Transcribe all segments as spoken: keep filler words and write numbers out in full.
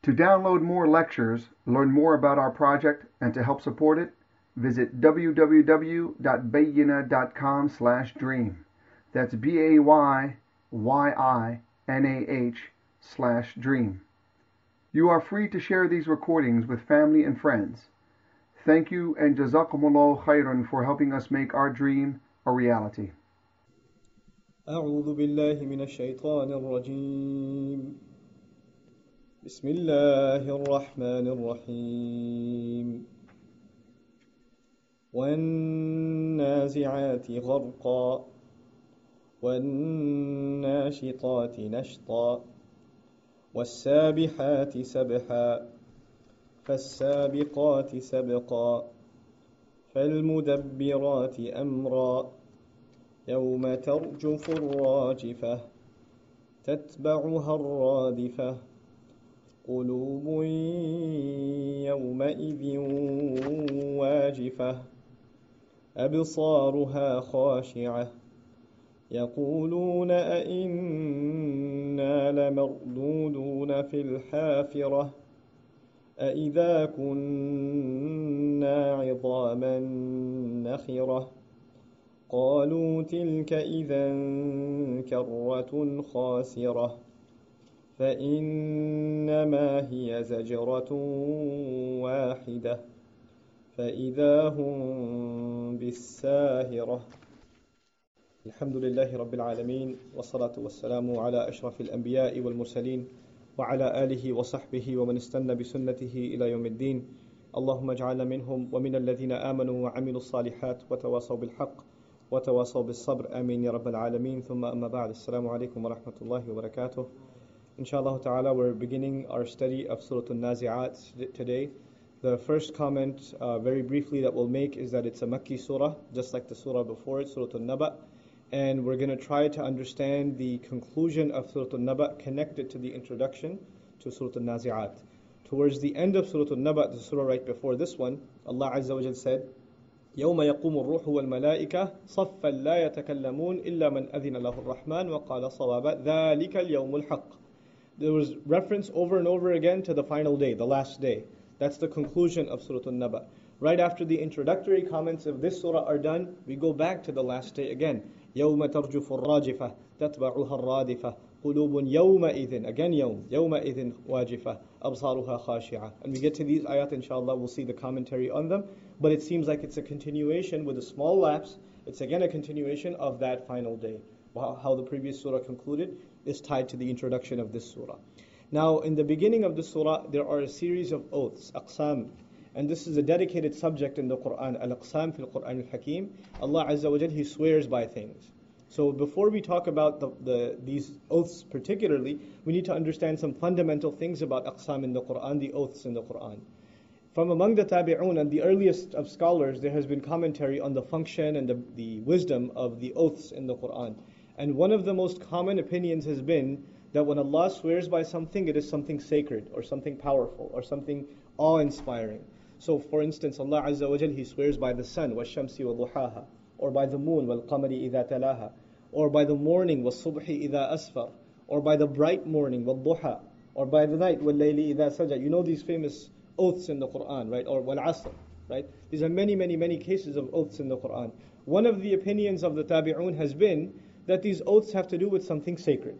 To download more lectures, learn more about our project, and to help support it, visit w w w dot bayyina dot com slash dream. That's B A Y Y I N A H slash dream. You are free to share these recordings with family and friends. Thank you and Jazakumullah khairan for helping us make our dream a reality. أعوذ بالله من الشيطان الرجيم بسم الله الرحمن الرحيم والنازعات غرقا والناشطات نشطا والسابحات سبحا فالسابقات سبقا فالمدبرات أمرا يوم ترجف الراجفة تتبعها الرادفة قلوب يومئذ واجفة أبصارها خاشعة يقولون أئنا لمردودون في الحافرة أئذا كنا عظاما نخرة قالوا تلك إذا كرة خاسرة فإنما هي زجرة واحدة فإذا هم بالساهرة الحمد لله رب العالمين والصلاة والسلام على أشرف الأنبياء والمرسلين وعلى آله وصحبه ومن استنى بسنته إلى يوم الدين اللهم اجعلنا منهم ومن الذين آمنوا وعملوا الصالحات وتواصوا بالحق وتواصوا بالصبر آمين يا رب العالمين ثم أما بعد السلام عليكم ورحمة الله وبركاته Inshallah ta'ala, we're beginning our study of Surah Al-Nazi'at today. The first comment, uh, very briefly, that we'll make is that it's a Makki surah, just like the surah before it, Surah Al-Naba. And we're going to try to understand the conclusion of Surah Al-Naba connected to the introduction to Surah Al-Nazi'at. Towards the end of Surah Al-Naba, the surah right before this one, Allah Azza wa Jal said, يوم يقوم الروح والملائكة صفا لا يتكلمون إلا من أذن له الرحمن وقال صوابا ذلك اليوم الحق. There was reference over and over again to the final day, the last day. That's the conclusion of Surah Al-Naba. Right after the introductory comments of this surah are done, we go back to the last day again. يَوْمَ تَرْجُفُ الرَّاجِفَةِ تَتْبَعُهَا الرَّادِفَةِ قُلُوبٌ يَوْمَئِذٍ Again يوم يَوْمَئِذٍ واجفة أَبْصَارُهَا خَاشِعَةٌ. And we get to these ayat, inshallah, we'll see the commentary on them. But it seems like it's a continuation with a small lapse. It's again a continuation of that final day. How the previous surah concluded is tied to the introduction of this surah. Now, in the beginning of the surah, there are a series of oaths, aqsam, and this is a dedicated subject in the Quran, al-aqsam fil Quran al-Hakim. Allah Azza wa Jal, He swears by things. So before we talk about the, the these oaths particularly, we need to understand some fundamental things about aqsam in the Quran, the oaths in the Quran. From among the tabi'un and the earliest of scholars, there has been commentary on the function and the, the wisdom of the oaths in the Quran. And one of the most common opinions has been that when Allah swears by something, it is something sacred or something powerful or something awe-inspiring. So for instance, Allah Azza wa Jal, He swears by the sun, وَالشَّمْسِ وَضُحَاهَا, or by the moon, وَالْقَمَرِ إِذَا تَلَاهَا, or by the morning, وَالصُّبْحِ إِذَا أَسْفَرَ, or by the bright morning, وَالضُّحَى, or by the night, وَاللَّيْلِ إِذَا سَجَى. You know these famous oaths in the Quran, right? Or وَالْعَصْرِ, right? These are many, many, many cases of oaths in the Quran. One of the opinions of the tabi'un has been that these oaths have to do with something sacred.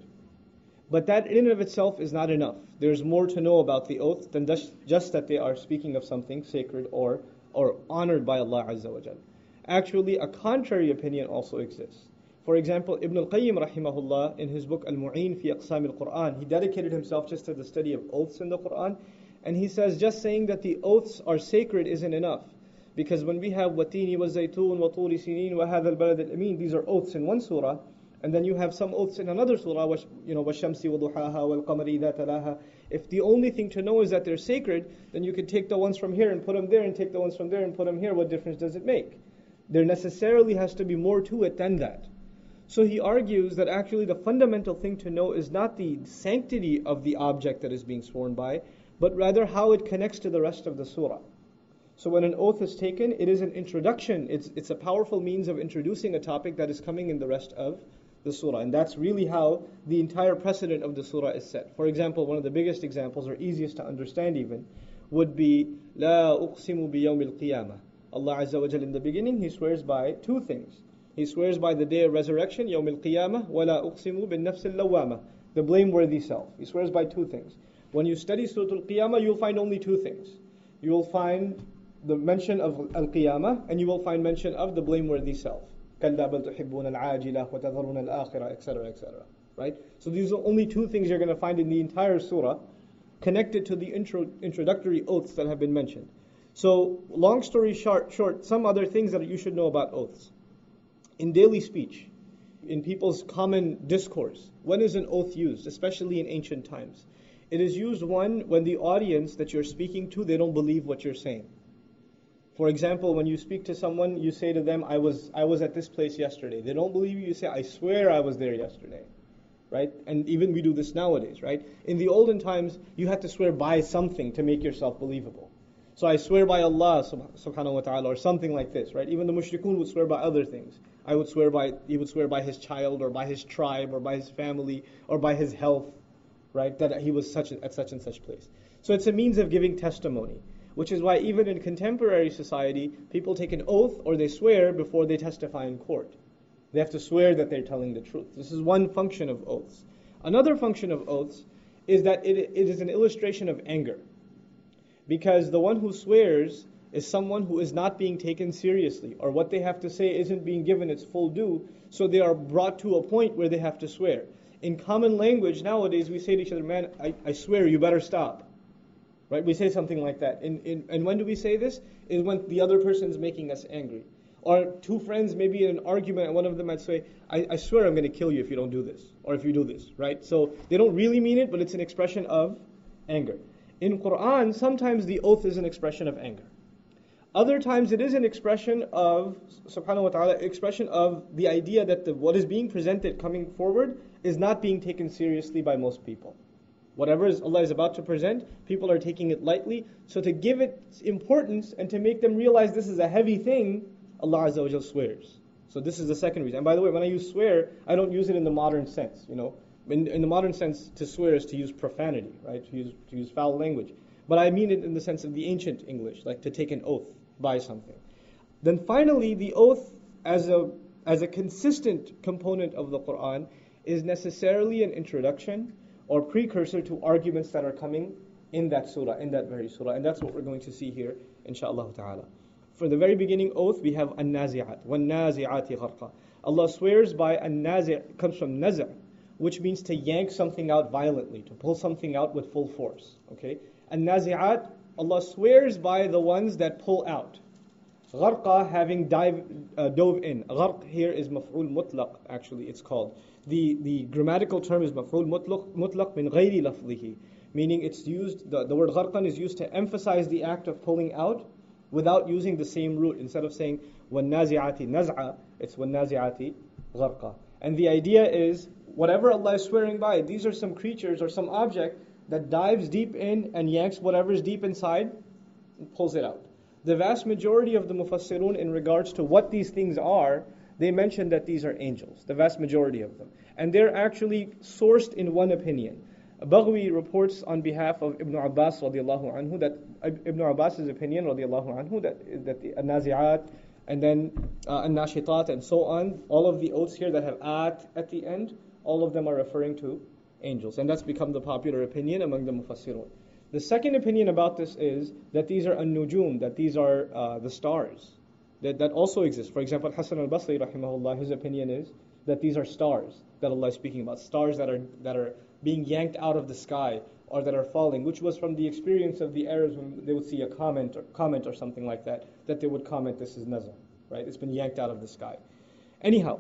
But that in and of itself is not enough. There's more to know about the oath than just, just that they are speaking of something sacred or, or honored by Allah Azza wa Jal. Actually, a contrary opinion also exists. For example, Ibn al-Qayyim rahimahullah, in his book Al-Mu'in fi Aqsam al-Quran, he dedicated himself just to the study of oaths in the Quran. And he says, just saying that the oaths are sacred isn't enough. Because when we have وَتِينِ وَالزَّيْتُونَ وَطُورِ سِنِينَ وَهَذَا الْبَلَدِ الْأَمِينَ, these are oaths in one surah, and then you have some oaths in another surah, you know, وَالشَّمْسِ وَضُحَاهَا وَالْقَمَرِ إِذَا تَلَاهَا. If the only thing to know is that they're sacred, then you could take the ones from here and put them there, and take the ones from there and put them here. What difference does it make? There necessarily has to be more to it than that. So he argues that actually the fundamental thing to know is not the sanctity of the object that is being sworn by, but rather how it connects to the rest of the surah. So when an oath is taken, it is an introduction. It's it's a powerful means of introducing a topic that is coming in the rest of the surah. And that's really how the entire precedent of the surah is set. For example, one of the biggest examples, or easiest to understand even, would be لا أقسم بيوم القيامة. Allah Azza wa Jal in the beginning, He swears by two things. He swears by the day of resurrection, يوم القيامة, ولا أقسم بالنفس اللوامة, the blameworthy self. He swears by two things. When you study Surah Al-Qiyamah, you'll find only two things. You will find the mention of Al-Qiyamah, and you will find mention of the blameworthy self. كَلَّا بَلْ تُحِبُّونَ الْعَاجِلَةَ وَتَذَرُونَ الْآخِرَةَ, et cetera, et cetera. Right? So these are only two things you're going to find in the entire surah, connected to the intro, introductory oaths that have been mentioned. So, long story short, short, some other things that you should know about oaths. In daily speech, in people's common discourse, when is an oath used, especially in ancient times? It is used, one, when the audience that you're speaking to, they don't believe what you're saying. For example, when you speak to someone, you say to them, I was I was at this place yesterday. They don't believe you, you say, I swear I was there yesterday. Right? And even we do this nowadays, right? In the olden times, you had to swear by something to make yourself believable. So I swear by Allah subhanahu wa ta'ala, or something like this, right? Even the mushrikun would swear by other things. I would swear by, he would swear by his child, or by his tribe, or by his family, or by his health, right? That he was such a, at such and such place. So it's a means of giving testimony, which is why even in contemporary society, people take an oath or they swear before they testify in court. They have to swear that they're telling the truth. This is one function of oaths. Another function of oaths is that it, it is an illustration of anger. Because the one who swears is someone who is not being taken seriously, or what they have to say isn't being given its full due, so they are brought to a point where they have to swear. In common language nowadays, we say to each other, man, I, I swear you better stop. Right? We say something like that. In, in, and when do we say this? Is when the other person is making us angry. Or two friends maybe in an argument, and one of them might say, I, I swear I'm going to kill you if you don't do this, or if you do this, right? So they don't really mean it, but it's an expression of anger. In Quran, sometimes the oath is an expression of anger. Other times it is an expression of, subhanahu wa ta'ala, expression of the idea that the, what is being presented coming forward is not being taken seriously by most people. Whatever is Allah is about to present, people are taking it lightly. So to give it importance and to make them realize this is a heavy thing, Allah Azza wa Jal swears. So this is the second reason. And by the way, when I use swear, I don't use it in the modern sense. You know, in, in the modern sense, to swear is to use profanity, right? To use to use foul language. But I mean it in the sense of the ancient English, like to take an oath by something. Then finally, the oath as a as a consistent component of the Quran is necessarily an introduction or precursor to arguments that are coming in that surah, in that very surah. And that's what we're going to see here, inshaAllah ta'ala. For the very beginning oath, we have an-nazi'at, wan-nazi'ati gharqa. Allah swears by an-nazi', comes from nazi', which means to yank something out violently, to pull something out with full force. Okay? An-nazi'at, Allah swears by the ones that pull out. Gharqa, having dive, uh, dove in. Gharq here is maf'ul mutlaq, actually it's called. The the grammatical term is maf'ul mutlaq, mutlaq min ghayri lafzihi, meaning it's used, the, the word gharqan is used to emphasize the act of pulling out without using the same root. Instead of saying وَالنَّازِعَاتِ نَزْعَ, it's وَالنَّازِعَاتِ غَرْقًا. And the idea is, whatever Allah is swearing by, these are some creatures or some object that dives deep in and yanks whatever is deep inside and pulls it out. The vast majority of the mufassirun in regards to what these things are, they mention that these are angels, the vast majority of them. And they're actually sourced in one opinion. Baghwi reports on behalf of Ibn Abbas radiallahu anhu that Ibn Abbas's opinion radiallahu anhu that, that the an-nazi'at and then uh, an-nashitat and so on, all of the oaths here that have at at the end, all of them are referring to angels. And that's become the popular opinion among the mufassirun. The second opinion about this is that these are an-nujum, that these are uh, the stars, that, that also exist. For example, Hasan al-Basri rahimahullah, his opinion is that these are stars that Allah is speaking about, stars that are that are being yanked out of the sky or that are falling, which was from the experience of the Arabs when they would see a comment or comment or something like that, that they would comment, this is nazar, right? It's been yanked out of the sky. Anyhow,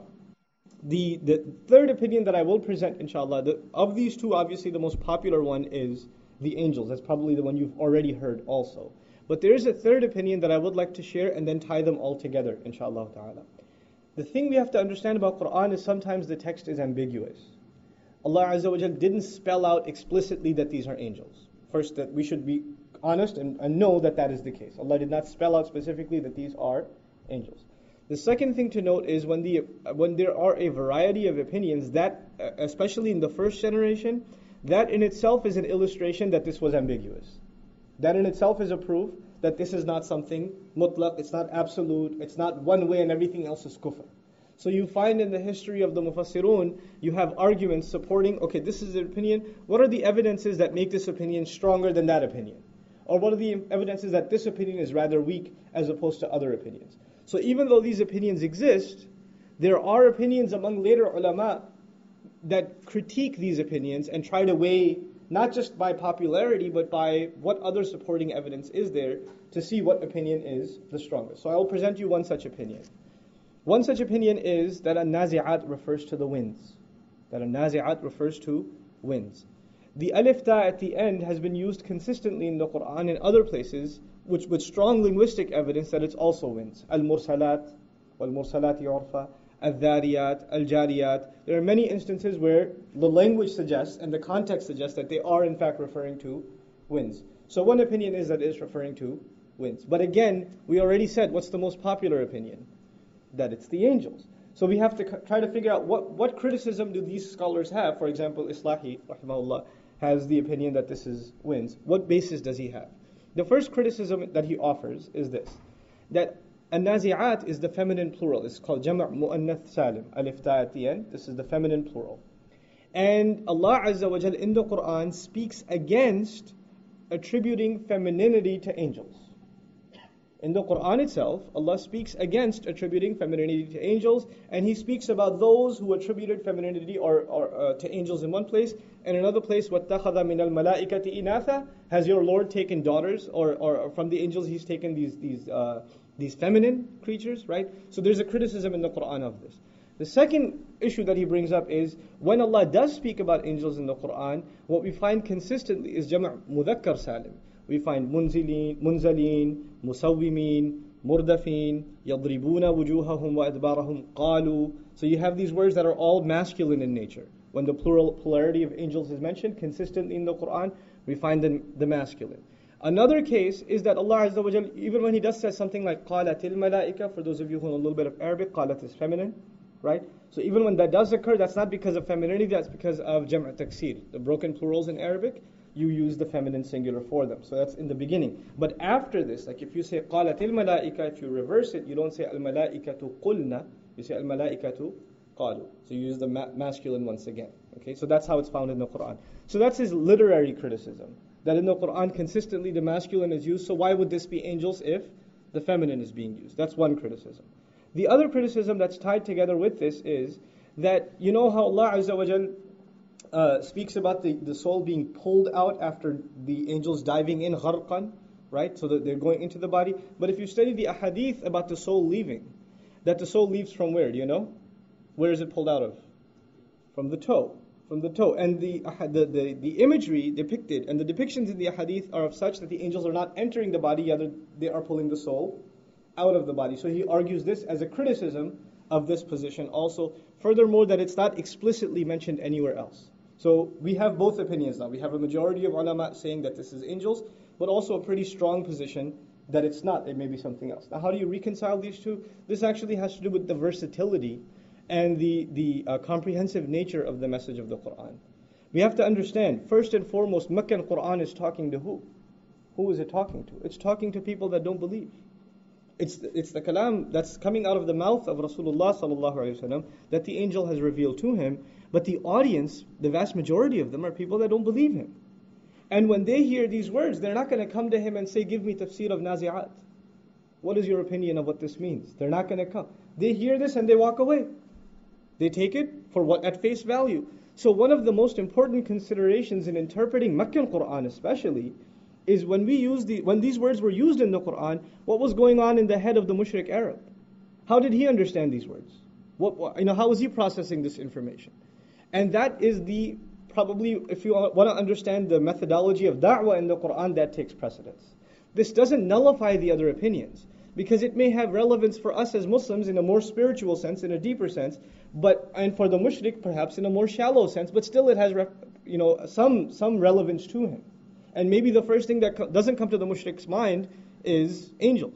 the the third opinion that I will present, inshallah, the, of these two, obviously the most popular one is the angels. That's probably the one you've already heard also. But there is a third opinion that I would like to share and then tie them all together, inshallah ta'ala. The thing we have to understand about Quran is sometimes the text is ambiguous. Allah Azza wa Jal didn't spell out explicitly that these are angels. First, that we should be honest and, and know that that is the case. Allah did not spell out specifically that these are angels. The second thing to note is when the when there are a variety of opinions, that uh, especially in the first generation, that in itself is an illustration that this was ambiguous. That in itself is a proof that this is not something mutlaq, it's not absolute, it's not one way and everything else is kufr. So you find in the history of the Mufassirun, you have arguments supporting, okay, this is the opinion, what are the evidences that make this opinion stronger than that opinion? Or what are the evidences that this opinion is rather weak as opposed to other opinions? So even though these opinions exist, there are opinions among later ulama that critique these opinions and try to weigh, not just by popularity, but by what other supporting evidence is there to see what opinion is the strongest. So I will present you one such opinion. One such opinion is that an-nazi'at refers to the winds. That an-nazi'at refers to winds. The alif ta at the end has been used consistently in the Quran and other places, which with strong linguistic evidence that it's also winds. Al-mursalat, wal-mursalati urfa, al-dhariyat, al-jariyat. There are many instances where the language suggests and the context suggests that they are in fact referring to winds. So one opinion is that it is referring to winds. But again, we already said what's the most popular opinion? That it's the angels. So we have to c- try to figure out what, what criticism do these scholars have. For example, Islahi, rahimahullah, has the opinion that this is winds. What basis does he have? The first criticism that he offers is this, that an-nazi'at is the feminine plural. It's called jama' mu'annath salim, alif ta at the end. This is the feminine plural. And Allah Azza wa Jal in the Quran speaks against attributing femininity to angels. In the Quran itself, Allah speaks against attributing femininity to angels, and He speaks about those who attributed femininity or, or uh, to angels in one place, and another place, وَاتَّخَذَ مِنَ الْمَلَائِكَةِ إِنَاثًا, has your Lord taken daughters, or, or from the angels He's taken these these uh, these feminine creatures, right? So there's a criticism in the Quran of this. The second issue that he brings up is when Allah does speak about angels in the Quran, what we find consistently is jama' mudhakkar salim. We find munzilin, munzalin, musawwimin, murdafin, yadribuna wujuhahum wa adbarahum, qalu. So you have these words that are all masculine in nature. When the plural polarity of angels is mentioned consistently in the Quran, we find the, the masculine. Another case is that Allah Azza wa Jal, even when He does say something like qalatil malaika, for those of you who know a little bit of Arabic, qalat is feminine, right? So even when that does occur, that's not because of femininity, that's because of jam' taksir. The broken plurals in Arabic, you use the feminine singular for them. So that's in the beginning. But after this, like if you say qalatil malaika, if you reverse it, you don't say al malaikatu qulna, you say al malaikatu qalu. So you use the ma- masculine once again. Okay, so that's how it's found in the Quran. So that's his literary criticism, that in the Quran consistently the masculine is used. So why would this be angels if the feminine is being used? That's one criticism. The other criticism that's tied together with this is that you know how Allah Azza wa Jal Uh, speaks about the, the soul being pulled out after the angels diving in gharqan, right? So that they're going into the body. But if you study the ahadith about the soul leaving, that the soul leaves from where? Do you know? Where is it pulled out of? From the toe. From the toe. And the, the, the, the imagery depicted and the depictions in the ahadith are of such that the angels are not entering the body, rather they are pulling the soul out of the body. So he argues this as a criticism of this position also. Furthermore, that it's not explicitly mentioned anywhere else. So we have both opinions now. We have a majority of ulama saying that this is angels, but also a pretty strong position that it's not. It may be something else. Now, how do you reconcile these two? This actually has to do with the versatility and the, the uh, comprehensive nature of the message of the Quran. We have to understand, first and foremost, Meccan Quran is talking to who? Who is it talking to? It's talking to people that don't believe. It's it's the kalam that's coming out of the mouth of Rasulullah sallallahu alaihi wasallam that the angel has revealed to him. But the audience, the vast majority of them, are people that don't believe him. And when they hear these words, they're not going to come to him and say, give me tafsir of nazi'at. What is your opinion of what this means? They're not going to come. They hear this and they walk away. They take it for what at face value. So one of the most important considerations in interpreting Meccan Quran especially is when we use the when these words were used in the Quran, what was going on in the head of the mushrik Arab? How did he understand these words? What, you know, how was he processing this information? And that is the, probably, if you want to understand the methodology of da'wah in the Quran, that takes precedence. This doesn't nullify the other opinions, because it may have relevance for us as Muslims in a more spiritual sense, in a deeper sense, but and for the mushrik perhaps in a more shallow sense, but still it has, you know, some some relevance to him. And maybe the first thing that co- doesn't come to the mushrik's mind is angels.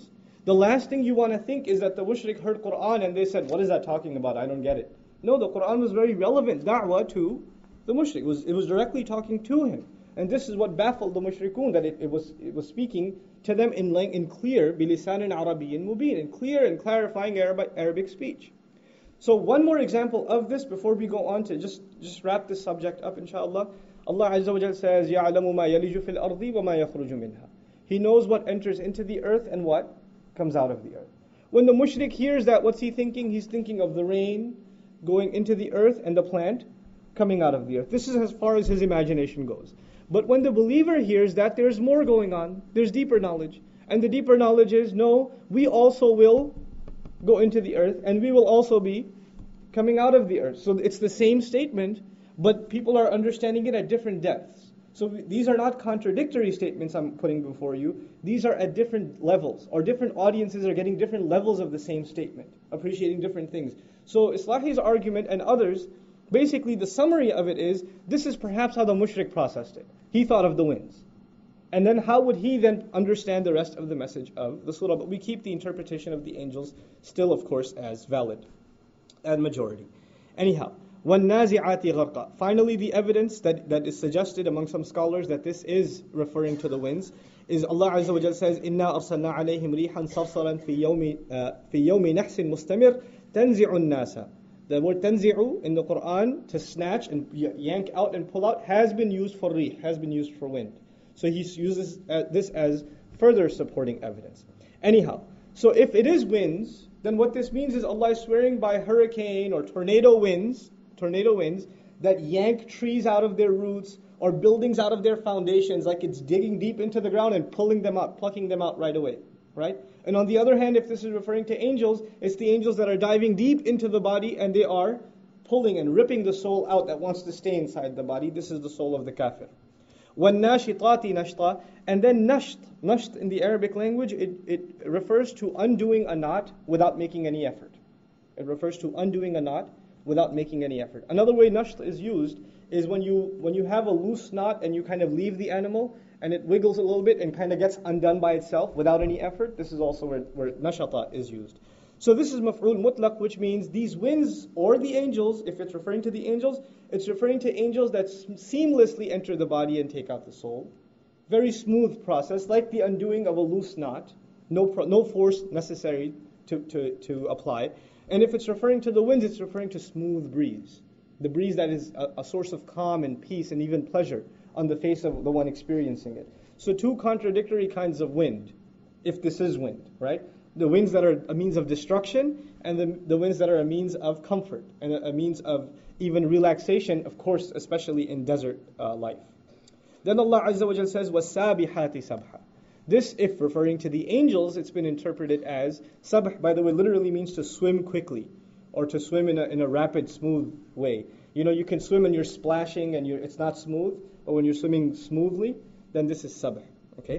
The last thing you want to think is that the mushrik heard Qur'an and they said, what is that talking about? I don't get it. No, the Qur'an was very relevant da'wah to the mushrik. It was, it was directly talking to him. And this is what baffled the mushrikun, that it, it was it was speaking to them in in clear, bilisanin arabiyyin mubin, in clear and clarifying Arabic, Arabic speech. So one more example of this before we go on to just, just wrap this subject up, inshallah. Allah Azza wa Jal says, يَعْلَمُ مَا يَلِجُ فِي الْأَرْضِ وَمَا يَخْرُجُ مِنْهَا. He knows what enters into the earth and what comes out of the earth. When the mushrik hears that, what's he thinking? He's thinking of the rain going into the earth and the plant coming out of the earth. This is as far as his imagination goes. But when the believer hears that, there's more going on. There's deeper knowledge. And the deeper knowledge is, no, we also will go into the earth and we will also be coming out of the earth. So it's the same statement, but people are understanding it at different depths. So these are not contradictory statements I'm putting before you. These are at different levels, or different audiences are getting different levels of the same statement, appreciating different things. So Islahi's argument and others, basically the summary of it is, this is perhaps how the mushrik processed it. He thought of the winds. And then how would he then understand the rest of the message of the surah? But we keep the interpretation of the angels still, of course, as valid and majority. Anyhow, وَالنَّازِعَاتِ غَرْقًا. Finally, the evidence that, that is suggested among some scholars that this is referring to the winds is Allah Azza wa Jal says, إِنَّا أَرْسَلْنَا عَلَيْهِمْ رِيحًا صَرْصَرًا فِي يَوْمِ فِي يَوْمِ نَحْسٍ مُسْتَمِرٍ تَنْزِعُ النَّاسَ. The word tanzi'u in the Quran, to snatch and yank out and pull out, has been used for rih, has been used for wind. So he uses this as further supporting evidence. Anyhow, so if it is winds, then what this means is Allah is swearing by hurricane or tornado winds, tornado winds that yank trees out of their roots or buildings out of their foundations, like it's digging deep into the ground and pulling them out, plucking them out right away, right? And on the other hand, if this is referring to angels, it's the angels that are diving deep into the body and they are pulling and ripping the soul out that wants to stay inside the body. This is the soul of the kafir. وَالنَّاشِطَاتِ نَشْطًا. And then nasht, nasht in the Arabic language, it, it refers to undoing a knot without making any effort. It refers to undoing a knot without making any effort. Another way nasht is used is when you when you have a loose knot and you kind of leave the animal and it wiggles a little bit and kind of gets undone by itself without any effort. This is also where, where nashata is used. So this is maf'ul mutlaq, which means these winds or the angels, if it's referring to the angels, it's referring to angels that seamlessly enter the body and take out the soul. Very smooth process, like the undoing of a loose knot. No pro, no force necessary to, to, to apply. And if it's referring to the winds, it's referring to smooth breeze. The breeze that is a, a source of calm and peace and even pleasure on the face of the one experiencing it. So two contradictory kinds of wind, if this is wind, right? The winds that are a means of destruction and the, the winds that are a means of comfort and a, a means of even relaxation, of course, especially in desert uh, life. Then Allah Azza wa Jal says, وَالسَّابِحَاتِ سَبْحًا. This, if referring to the angels, it's been interpreted as, sabh, by the way, literally means to swim quickly or to swim in a, in a rapid, smooth way. You know, you can swim and you're splashing and you're, it's not smooth, but when you're swimming smoothly, then this is sabh, okay?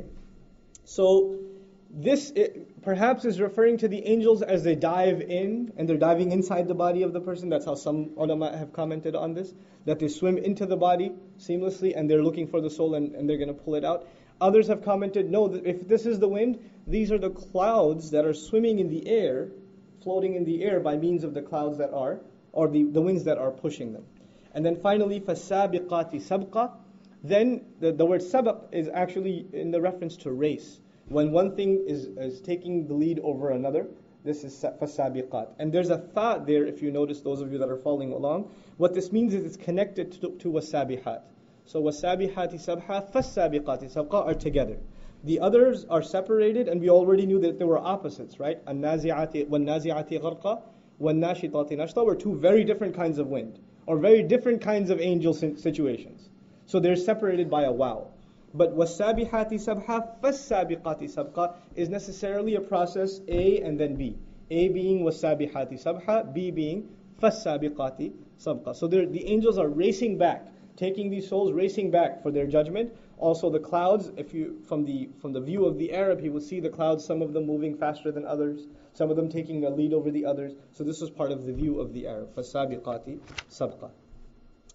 So, this it, perhaps is referring to the angels as they dive in, and they're diving inside the body of the person. That's how some ulama have commented on this, that they swim into the body seamlessly and they're looking for the soul and, and they're going to pull it out. Others have commented, no, if this is the wind, these are the clouds that are swimming in the air, floating in the air by means of the clouds that are, or the, the winds that are pushing them. And then finally, فَالسَّابِقَاتِ سَبْقًا. Then the, the word sabaq is actually in the reference to race. When one thing is, is taking the lead over another, this is fasabiqat. And there's a tha there, if you notice, those of you that are following along. What this means is it's connected to, to wasabihat. So wasabihati sabha, fasabiqati sabqa are together. The others are separated, and we already knew that there were opposites, right? An-nazi'ati wan-nazi'ati gharqa, wan-nashitati nashta were two very different kinds of wind, or very different kinds of angel situations. So they're separated by a waw. But wasabihati sabha, fasabiqati sabqa is necessarily a process A and then B. A being wasabihati sabha, B being fasabiqati sabqa. So the angels are racing back, taking these souls, racing back for their judgment. Also the clouds, if you from the from the view of the Arab, he will see the clouds, some of them moving faster than others, some of them taking a lead over the others. So this was part of the view of the Arab. Fasabiqati sabqa.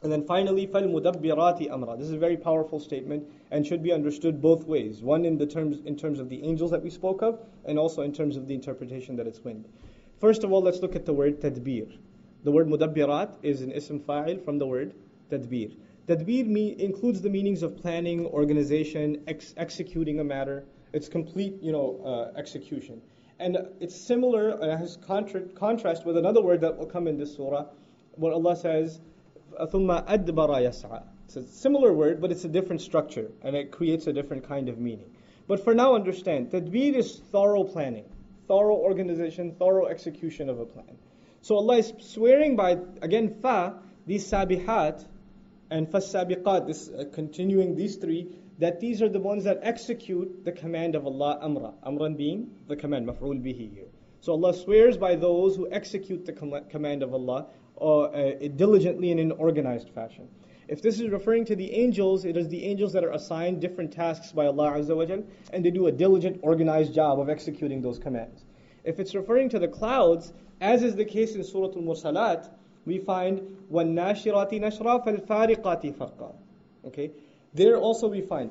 And then finally, فَالْمُدَبِّرَاتِ أَمْرًا. This is a very powerful statement and should be understood both ways. One in the terms in terms of the angels that we spoke of, and also in terms of the interpretation that it's wind. First of all, let's look at the word tadbir. The word mudabbirat is an ism fa'il from the word tadbir. Tadbir me- includes the meanings of planning, organization, ex- executing a matter. It's complete, you know, uh, execution. And it's similar, and has contra- contrast with another word that will come in this surah, where Allah says, ثُمَّ أَدْبَرَ يَسْعَى. It's a similar word, but it's a different structure, and it creates a different kind of meaning. But for now, understand, tadbir is thorough planning, thorough organization, thorough execution of a plan. So Allah is swearing by, again, fa, these sabihat, and fas-sabiqat, this uh, continuing these three, that these are the ones that execute the command of Allah, amra. Amran being the command, maf'ul bihi here. So Allah swears by those who execute the com- command of Allah uh, uh, diligently and in an organized fashion. If this is referring to the angels, it is the angels that are assigned different tasks by Allah Azza wa Jal, and they do a diligent, organized job of executing those commands. If it's referring to the clouds, as is the case in Surah Al-Mursalat, we find وَالنَّاشِرَاتِ نَشْرًا فَالْفَارِقَاتِ فَرْقًا. Okay, there also we find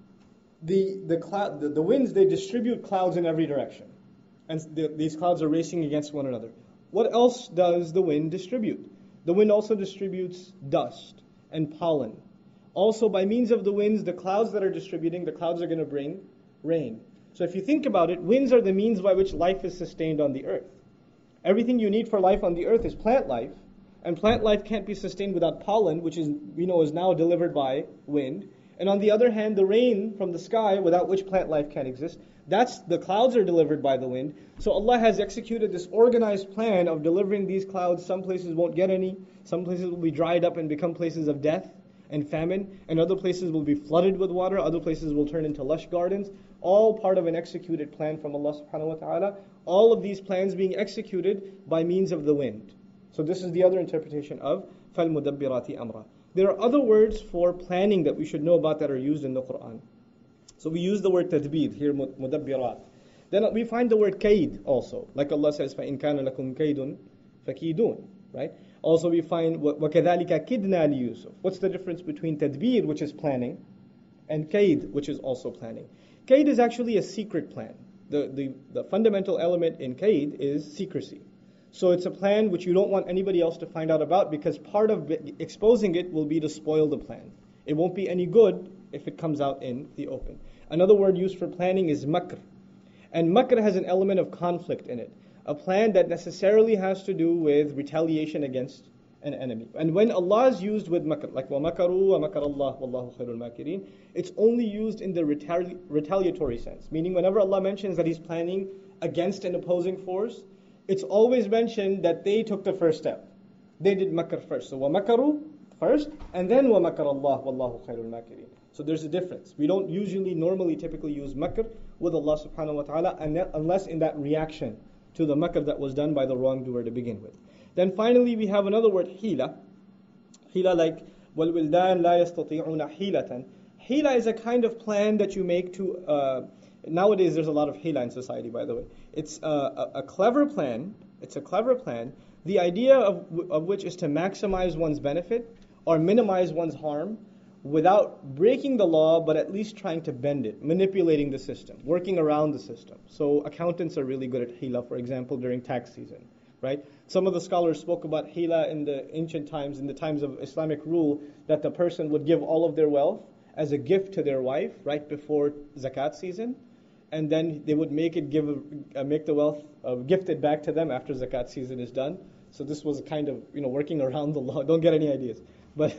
the the cloud, the, the winds, they distribute clouds in every direction, and the, these clouds are racing against one another. What else does the wind distribute? The wind also distributes dust and pollen. Also, by means of the winds, the clouds that are distributing, the clouds are going to bring rain. So if you think about it, winds are the means by which life is sustained on the earth. Everything you need for life on the earth is plant life, and plant life can't be sustained without pollen, which is, we know, is now delivered by wind. And on the other hand, the rain from the sky, without which plant life can't exist, that's the clouds are delivered by the wind. So Allah has executed this organized plan of delivering these clouds. Some places won't get any, some places will be dried up and become places of death and famine, and other places will be flooded with water, other places will turn into lush gardens, all part of an executed plan from Allah subhanahu wa ta'ala, all of these plans being executed by means of the wind. So this is the other interpretation of فَالْمُدَبِّرَاتِ أَمْرًا. There are other words for planning that we should know about that are used in the Quran. So we use the word tadbir here, mudabbirat. Then we find the word kaid also, like Allah says, فَإِنْ كَانَ لَكُمْ كَيْدٌ فَكِيدُونَ, right? Also we find وَكَذَلِكَ كِدْنَا لِيُوسُف. What's the difference between tadbir, which is planning, and kaid, which is also planning? Kaid is actually a secret plan. The, the, the fundamental element in kaid is secrecy. So it's a plan which you don't want anybody else to find out about, because part of exposing it will be to spoil the plan. It won't be any good if it comes out in the open. Another word used for planning is makr. And makr has an element of conflict in it. A plan that necessarily has to do with retaliation against an enemy. And when Allah is used with makr, like وَمَكَرُوا وَمَكَرَ اللَّهُ وَاللَّهُ خَيْرُ الْمَاكِرِينَ, it's only used in the retali- retaliatory sense. Meaning whenever Allah mentions that He's planning against an opposing force, it's always mentioned that they took the first step. They did makr first. So وَمَكَرُوا first, and then وَمَكَرَ اللَّهُ وَاللَّهُ خَيْرُ الْمَاكِرِينَ. So there's a difference. We don't usually, normally, typically use makr with Allah subhanahu wa ta'ala, unless in that reaction to the makr that was done by the wrongdoer to begin with. Then finally we have another word, hila. Hila, like وَالْوِلْدَانِ لَا يَسْتَطِيعُونَ حِيلَةً. Hila is a kind of plan that you make to, uh, nowadays there's a lot of hila in society, by the way. It's uh, a, a clever plan, it's a clever plan, the idea of, of which is to maximize one's benefit or minimize one's harm, without breaking the law, but at least trying to bend it, manipulating the system, working around the system. So accountants are really good at hila, for example, during tax season, right? Some of the scholars spoke about hila in the ancient times, in the times of Islamic rule, that the person would give all of their wealth as a gift to their wife right before zakat season, and then they would make it give, uh, make the wealth uh, gifted back to them after zakat season is done. So this was a kind of, you know, working around the law. Don't get any ideas, but.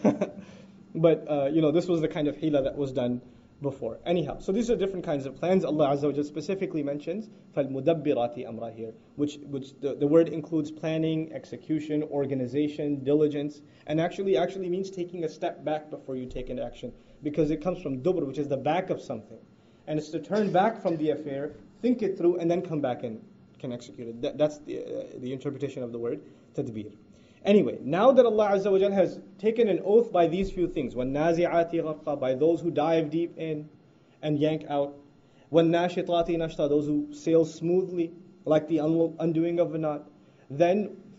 But, uh, you know, this was the kind of hila that was done before. Anyhow, so these are different kinds of plans. Allah Azza wa Jalla specifically mentions فَالْمُدَبِّرَاتِ أَمْرًا here, which which the, the word includes planning, execution, organization, diligence, and actually actually means taking a step back before you take an action, because it comes from dubr, which is the back of something. And it's to turn back from the affair, think it through, and then come back and can execute it. That, that's the, uh, the interpretation of the word tadbir. Anyway, now that Allah Azza wa Jalla has taken an oath by these few things, وَالنَّازِعَاتِ غَرْقًا, by those who dive deep in and yank out, وَالنَّاشِطَاتِ نَشْطًا, those who sail smoothly, like the undoing of a knot, then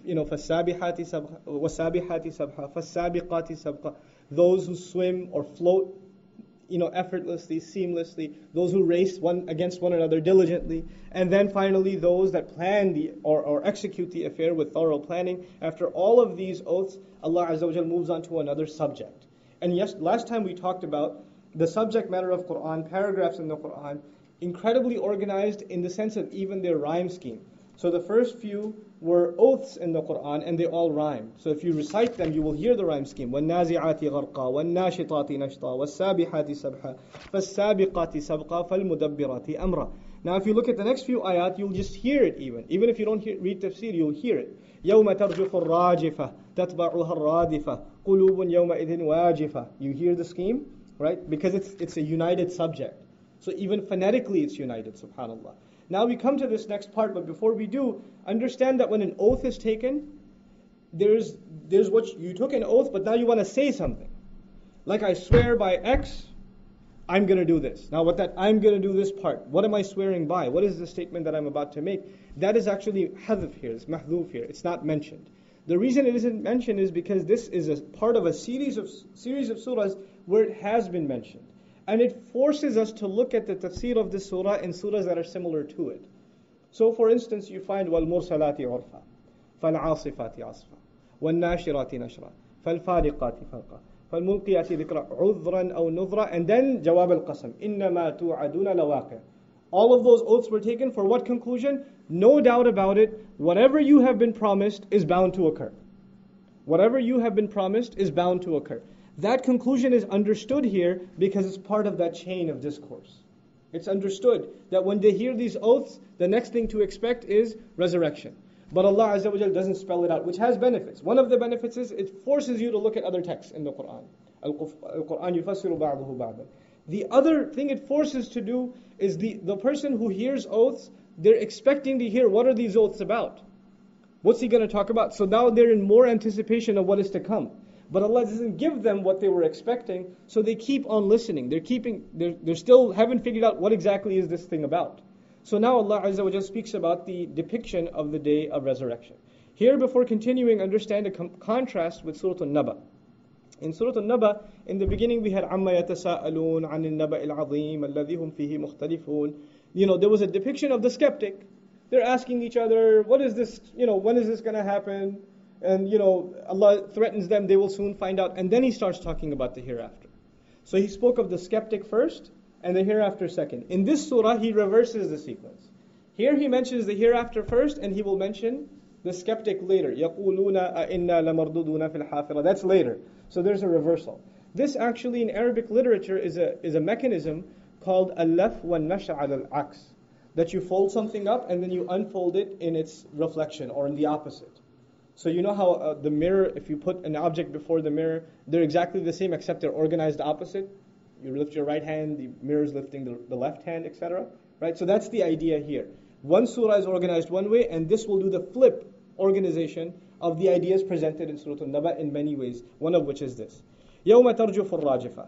you know, فَالسَّابِحَاتِ سَبْحًا وَالسَّابِحَاتِ سَبْحًا فَالسَّابِقَاتِ سَبْقًا. Those who swim or float, you know, effortlessly, seamlessly. Those who race one against one another diligently. And then finally, those that plan the or, or execute the affair with thorough planning. After all of these oaths, Allah Azza wa Jal moves on to another subject. And yes, last time we talked about the subject matter of Quran, paragraphs in the Quran, incredibly organized in the sense of even their rhyme scheme. So the first few were oaths in the Quran and they all rhyme. So if you recite them, you will hear the rhyme scheme. وَالنَّازِعَاتِ غَرْقًا وَالنَّاشِطَاتِ نَشْطًا وَالسَّابِحَاتِ سَبْحًا فَالسَّابِقَاتِ سَبْقًا فَالْمُدَبِّرَاتِ أَمْرًا. Now if you look at the next few ayat, you'll just hear it even. Even if you don't hear, read tafsir, you'll hear it. يَوْمَ تَرْجُفُ الرَّاجِفَةِ تَتْبَعُهَا الرَّادِفَةِ قُلُوبٌ يَوْمَئِذٍ وَاجِفَةٌ. You hear the scheme, right? Because it's it's a united subject. So even phonetically it's united, subhanAllah. Now we come to this next part, but before we do, understand that when an oath is taken, there's there's what you, you took an oath, but now you want to say something. Like I swear by X, I'm going to do this. Now what that I'm going to do this part, what am I swearing by? What is the statement that I'm about to make? That is actually hadf here, it's mahdhuf here, it's not mentioned. The reason it isn't mentioned is because this is a part of a series of series of surahs where it has been mentioned. And it forces us to look at the tafsir of this surah in surahs that are similar to it. So for instance, you find وَالْمُرْسَلَاتِ عُرْفًا فَالْعَاصِفَاتِ عَصْفًا وَالنَّاشِرَاتِ نَشْرًا فَالْفَارِقَاتِ فَرْقًا فَالْمُلْقِيَاتِ ذِكْرًا عُذْرًا أَوْ نُذْرًا. And then جواب القسم إِنَّمَا تُوعَدُونَ لَوَاقِعٌ. All of those oaths were taken for what conclusion? No doubt about it, whatever you have been promised is bound to occur. Whatever you have been promised is bound to occur. That conclusion is understood here because it's part of that chain of discourse. It's understood that when they hear these oaths, the next thing to expect is resurrection. But Allah Azza wa Jal doesn't spell it out, which has benefits. One of the benefits is it forces you to look at other texts in the Quran. Al-Quran yufassiru ba'dahu ba'dan. The other thing it forces to do is the, the person who hears oaths, they're expecting to hear what are these oaths about? What's he going to talk about? So now they're in more anticipation of what is to come. But Allah doesn't give them what they were expecting, so they keep on listening. They're keeping, they're, they're still haven't figured out what exactly is this thing about. So now Allah Azza wa Jalla speaks about the depiction of the day of resurrection. Here, before continuing, understand a com- contrast with Surah An-Naba. In Surah An-Naba, in the beginning we had عَمَّا يَتَسَاءَلُونَ عَنِ النَّبَإِ الْعَظِيمِ الَّذِي هُمْ فِيهِ مُخْتَلِفُونَ. You know, there was a depiction of the skeptic. They're asking each other, what is this, you know, when is this going to happen? And, you know, Allah threatens them, they will soon find out. And then He starts talking about the hereafter. So He spoke of the skeptic first, and the hereafter second. In this surah, He reverses the sequence. Here He mentions the hereafter first, and He will mention the skeptic later. يَقُولُونَ أَإِنَّا لَمَرْدُودُونَ فِي الْحَافِرَةِ. That's later. So there's a reversal. This actually in Arabic literature is a is a mechanism called al-laf wa-nash' ala al-aks. That you fold something up and then you unfold it in its reflection or in the opposite. So you know how uh, the mirror, if you put an object before the mirror, they're exactly the same except they're organized opposite. You lift your right hand, the mirror is lifting the, the left hand, et cetera. Right? So that's the idea here. One surah is organized one way, and this will do the flip organization of the ideas presented in Surah An-Naba in many ways. One of which is this: يَوْمَ تَرْجُفُ الرَّاجِفَةِ.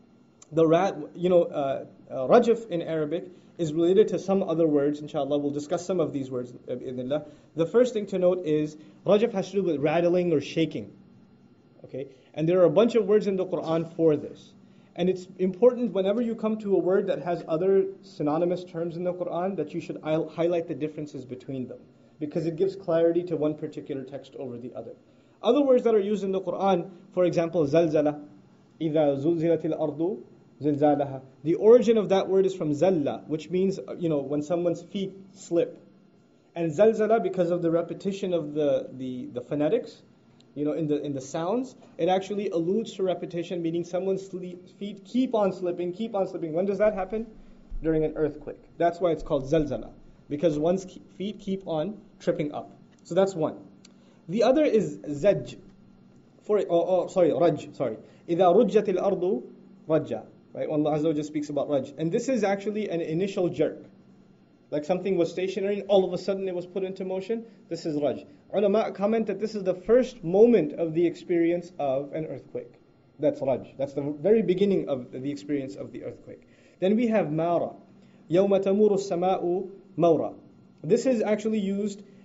The ra- you know, uh, uh, rajif in Arabic is related to some other words. Inshallah, we'll discuss some of these words. The first thing to note is rajif has to do with rattling or shaking. Okay, and there are a bunch of words in the Quran for this. And it's important whenever you come to a word that has other synonymous terms in the Quran that you should highlight the differences between them, because it gives clarity to one particular text over the other. Other words that are used in the Quran, for example, zalzala, إِذَا زُلْزِلَتِ الْأَرْضُ زِلْزَالَهَا. The origin of that word is from zalla, which means, you know, when someone's feet slip. And zalzala, because of the repetition of the, the, the phonetics, you know, in the in the sounds, it actually alludes to repetition, meaning someone's sleep, feet keep on slipping, keep on slipping. When does that happen? During an earthquake. That's why it's called zalzala, because one's feet keep on tripping up. So that's one. The other is zaj. For oh, oh sorry, raj. Sorry, إذا رجت الأرض رجا. Right? When Allah Azza wa Jalla speaks about raj, and this is actually an initial jerk. Like something was stationary, all of a sudden it was put into motion. This is raj. Ulama comment that this is the first moment of the experience of an earthquake. That's raj. That's the very beginning of the experience of the earthquake. Then we have mara. يَوْمَ تَمُورُ السَّمَاءُ مَوْرًا. This is actually used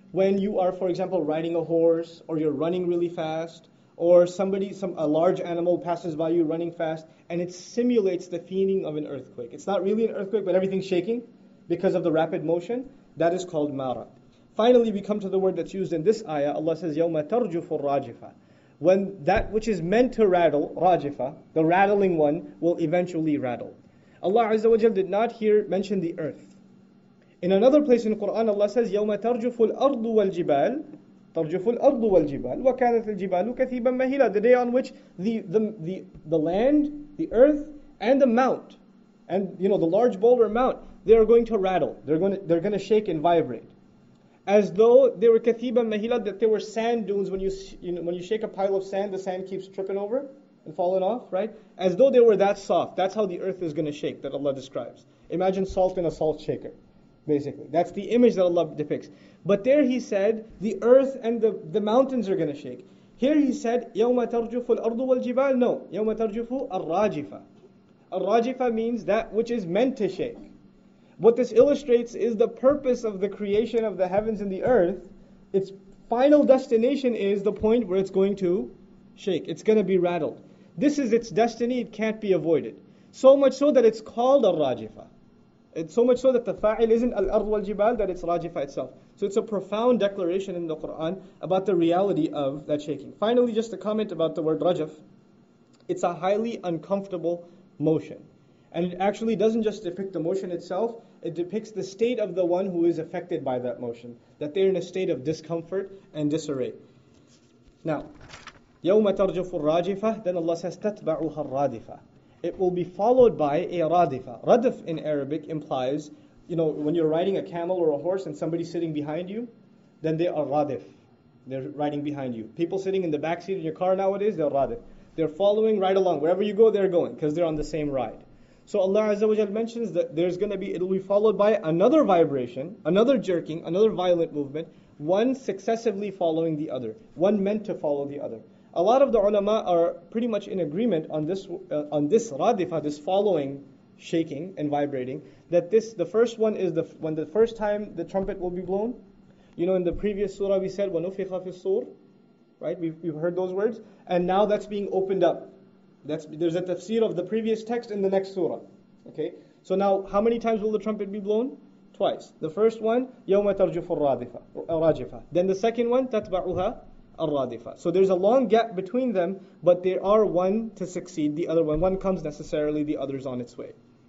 when you are, for example, riding a horse, or you're running really fast, or somebody, some a large animal passes by you running fast, and it simulates the feeling of an earthquake. It's not really an earthquake, but everything's shaking because of the rapid motion. That is called mara. Finally, we come to the word that's used in this ayah. Allah says, يَوْمَ تَرْجُفُ الرَّاجِفَةِ. When that which is meant to rattle, rajifa, the rattling one, will eventually rattle. Allah Azza wa Jal did not here mention the earth. In another place in the Quran, Allah says, يَوْمَ تَرْجُفُ الْأَرْضُ وَالْجِبَالِ تَرْجُفُ الْأَرْضُ وَالْجِبَالِ وَكَانَتِ الْجِبَالُ كَثِيبًا مَهِيلًا. The day on which the, the, the, the land, the earth, and the mount, and you know the large boulder mount, they are going to rattle. They're going to, they're going to shake and vibrate. As though they were kathiban mahila, that they were sand dunes. When you, you know, when you shake a pile of sand, the sand keeps tripping over and falling off, right? As though they were that soft. That's how the earth is going to shake, that Allah describes. Imagine salt in a salt shaker, basically. That's the image that Allah depicts. But there He said, the earth and the, the mountains are going to shake. Here He said, يَوْمَ تَرْجُفُ الْأَرْضُ وَالْجِبَالِ. No, يَوْمَ تَرْجُفُ الرَّاجِفَةِ. Al-Rajifa means that which is meant to shake. What this illustrates is the purpose of the creation of the heavens and the earth. Its final destination is the point where it's going to shake. It's going to be rattled. This is its destiny. It can't be avoided. So much so that it's called Al-Rajifa. It's so much so that the fa'il isn't Al-Ard wal-Jibal, that it's Rajifa itself. So it's a profound declaration in the Quran about the reality of that shaking. Finally, just a comment about the word Rajaf. It's a highly uncomfortable motion. And it actually doesn't just depict the motion itself, it depicts the state of the one who is affected by that motion. That they're in a state of discomfort and disarray. Now, يَوْمَ تَرْجُفُ الرَّاجِفَةِ, then Allah says, تَتْبَعُهَا الرَّادِفَةِ. It will be followed by a radifa. Radif in Arabic implies, you know, when you're riding a camel or a horse and somebody's sitting behind you, then they are radif. They're riding behind you. People sitting in the back seat of your car nowadays, they're radif. They're following right along. Wherever you go, they're going, because they're on the same ride. So Allah Azza wa Jal mentions that there's going to be, it'll be followed by another vibration, another jerking, another violent movement, one successively following the other, one meant to follow the other. A lot of the ulama are pretty much in agreement on this uh, on this radifa, this following, shaking and vibrating, that this, the first one is the when the first time the trumpet will be blown. You know, in the previous surah we said, وَنُفِخَ فِي الصُّورِ, right? We've, we've heard those words. And now that's being opened up. That's, there's a tafsir of the previous text in the next surah. Okay? So now, how many times will the trumpet be blown? Twice. The first one, يَوْمَ تَرْجُفُ الرَّادِفَةِ. Then the second one, تَتْبَعُهَا الرَّادِفَةِ. So there's a long gap between them, but there are one to succeed the other one. One comes necessarily, the other's on its way.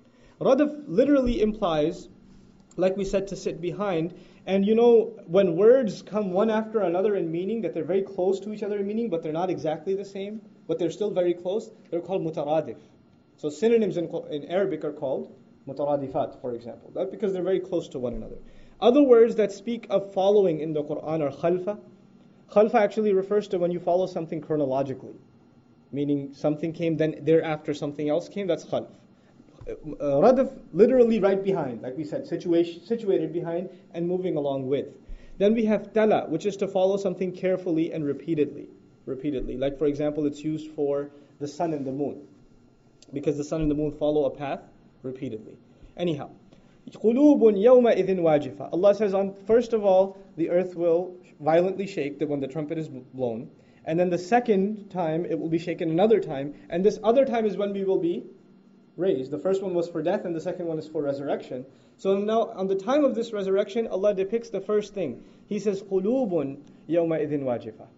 Radif literally implies, like we said, to sit behind. And you know, when words come one after another in meaning, that they're very close to each other in meaning, but they're not exactly the same, but they're still very close, they're called mutaradif. So synonyms in, in Arabic are called mutaradifat, for example. That's because they're very close to one another. Other words that speak of following in the Quran are khalfa. Khalfa actually refers to when you follow something chronologically, meaning something came, then thereafter something else came, that's khalf. Uh, radif, literally right behind, like we said, situation, situated behind and moving along with. Then we have tala, which is to follow something carefully and repeatedly. Repeatedly. Like for example, it's used for the sun and the moon, because the sun and the moon follow a path repeatedly. Anyhow, قُلُوبٌ يَوْمَئِذٍ وَاجِفَةٌ. Allah says, on first of all, the earth will violently shake when the trumpet is blown. And then the second time, it will be shaken another time. And this other time is when we will be raised. The first one was for death and the second one is for resurrection. So now, on the time of this resurrection, Allah depicts the first thing. He says, قُلُوبٌ يَوْمَئِذٍ وَاجِفَةٌ.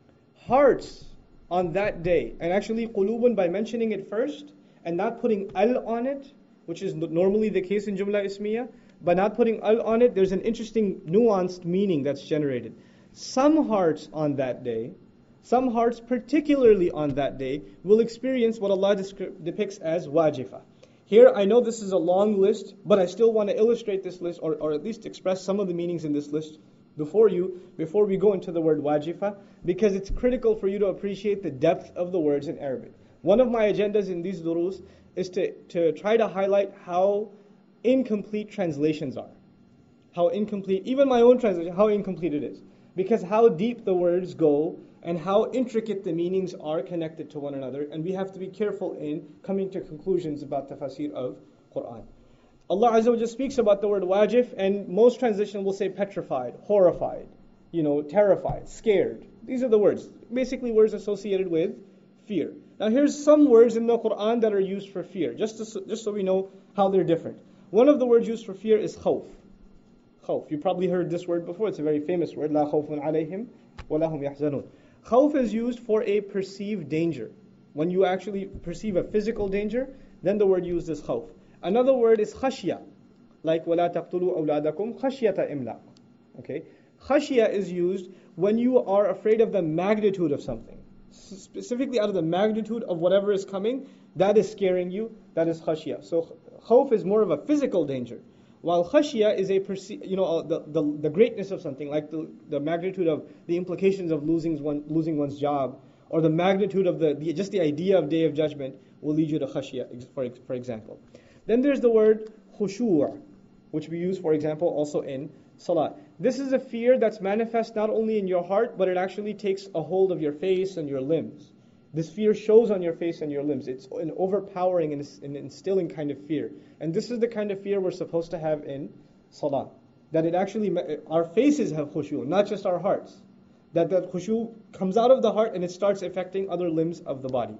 Hearts on that day. And actually, qulubun, by mentioning it first and not putting al on it, which is normally the case in Jumla Ismiya, by not putting al on it, there's an interesting nuanced meaning that's generated. Some hearts on that day, some hearts particularly on that day, will experience what Allah depicts as wajifa. Here, I know this is a long list, but I still want to illustrate this list, or, or at least express some of the meanings in this list before you, before we go into the word wajifa, because it's critical for you to appreciate the depth of the words in Arabic. One of my agendas in these durus is to, to try to highlight how incomplete translations are. How incomplete, even my own translation, how incomplete it is. Because how deep the words go and how intricate the meanings are connected to one another, and we have to be careful in coming to conclusions about tafsir of Quran. Allah Azza wa Jalla speaks about the word wajif, and most translation will say petrified, horrified, you know, terrified, scared. These are the words. Basically words associated with fear. Now here's some words in the Quran that are used for fear, just, to, just so we know how they're different. One of the words used for fear is khawf. Khawf. You probably heard this word before. It's a very famous word. La khawfun alayhim wa lahum yahzanun. Khawf is used for a perceived danger. When you actually perceive a physical danger, then the word used is khawf. Another word is khashya, like وَلَا تَقْتُلُوا أَوْلَادَكُمْ خَشْيَةَ إِمْلَاقٍ. Okay? Khashya is used when you are afraid of the magnitude of something. Specifically out of the magnitude of whatever is coming, that is scaring you, that is khashya. So khawf is more of a physical danger, while khashya is a perce- you know the, the the greatness of something, like the, the magnitude of the implications of losing one losing one's job, or the magnitude of the, the just the idea of Day of Judgment will lead you to khashya, for for example. Then there's the word khushu', which we use, for example, also in salah. This is a fear that's manifest not only in your heart, but it actually takes a hold of your face and your limbs. This fear shows on your face and your limbs. It's an overpowering and an instilling kind of fear. And this is the kind of fear we're supposed to have in salah. That it actually, our faces have khushu', not just our hearts. That that khushu' comes out of the heart and it starts affecting other limbs of the body.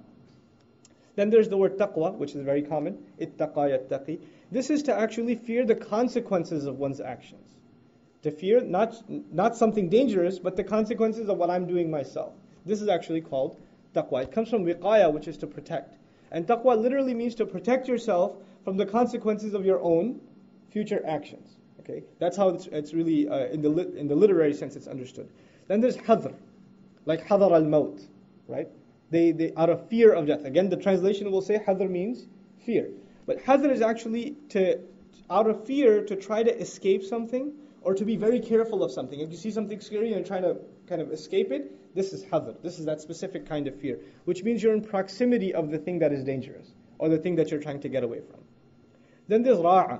Then there's the word taqwa, which is very common. Ittaqa yattaqi. This is to actually fear the consequences of one's actions. To fear not not something dangerous, but the consequences of what I'm doing myself. This is actually called taqwa. It comes from wiqaya, which is to protect. And taqwa literally means to protect yourself from the consequences of your own future actions. Okay, that's how it's, it's really uh, in the lit, in the literary sense it's understood. Then there's hadr, like hadar al-maut, right? They they out of fear of death. Again, the translation will say hadr means fear, but hadr is actually to out of fear to try to escape something, or to be very careful of something. If you see something scary and you're trying to kind of escape it, this is hadr. This is that specific kind of fear, which means you're in proximity of the thing that is dangerous, or the thing that you're trying to get away from. Then there's ra'a,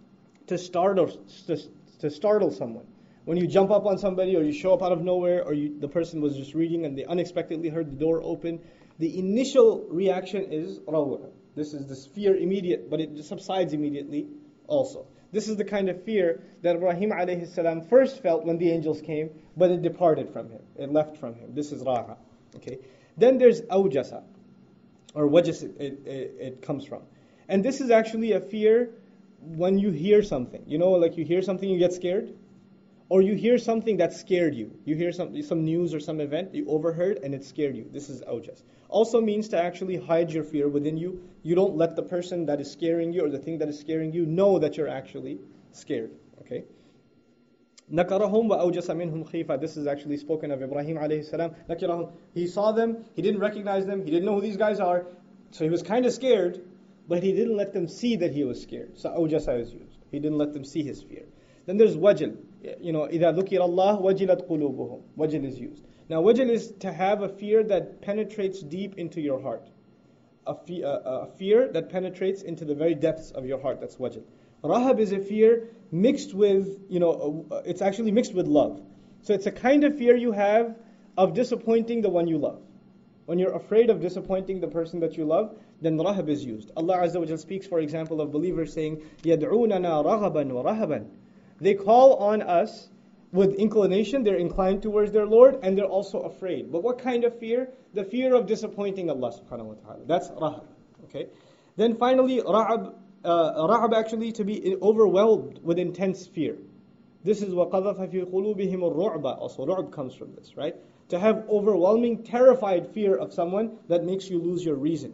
to startle, to, to startle someone. When you jump up on somebody, or you show up out of nowhere, or you, the person was just reading and they unexpectedly heard the door open, the initial reaction is rawa. This is this fear immediate, but it subsides immediately also. This is the kind of fear that Ibrahim alayhi salam first felt when the angels came, but it departed from him. It left from him. This is ra'a. Okay. Then there's awjasa, or wajas it, it, it, it comes from. And this is actually a fear when you hear something. You know, like you hear something, you get scared? Or you hear something that scared you. You hear some, some news or some event you overheard and it scared you. This is awjas. Also means to actually hide your fear within you. You don't let the person that is scaring you or the thing that is scaring you know that you're actually scared. Okay? Nakarahum wa awjasa minhum khifa. This is actually spoken of Ibrahim alayhi salam. Nakirahum. He saw them, he didn't recognize them, he didn't know who these guys are, so he was kind of scared, but he didn't let them see that he was scared. So awjasa is used. He didn't let them see his fear. Then there's wajl. You know, إِذَا ذُكِرَ اللَّهُ وَجِلَتْ قُلُوبُهُم. Wajl is used. Now, wajl is to have a fear that penetrates deep into your heart. A, fe- a, a fear that penetrates into the very depths of your heart. That's wajl. Rahab is a fear mixed with, you know, uh, it's actually mixed with love. So it's a kind of fear you have of disappointing the one you love. When you're afraid of disappointing the person that you love, then rahab is used. Allah Azza wa Jal speaks, for example, of believers saying, يَدْعُونَنَا رَغَبًا وَرَهَبًا. They call on us with inclination, they're inclined towards their Lord, and they're also afraid. But what kind of fear? The fear of disappointing Allah subhanahu wa ta'ala. That's rahab. Okay. Then finally, ra'ab, uh, ra'ab actually to be overwhelmed with intense fear. This is وَقَذَفَ فِي قُلُوبِهِمُ الرُّعْبَ. Also, ru'b comes from this, right? To have overwhelming, terrified fear of someone that makes you lose your reason.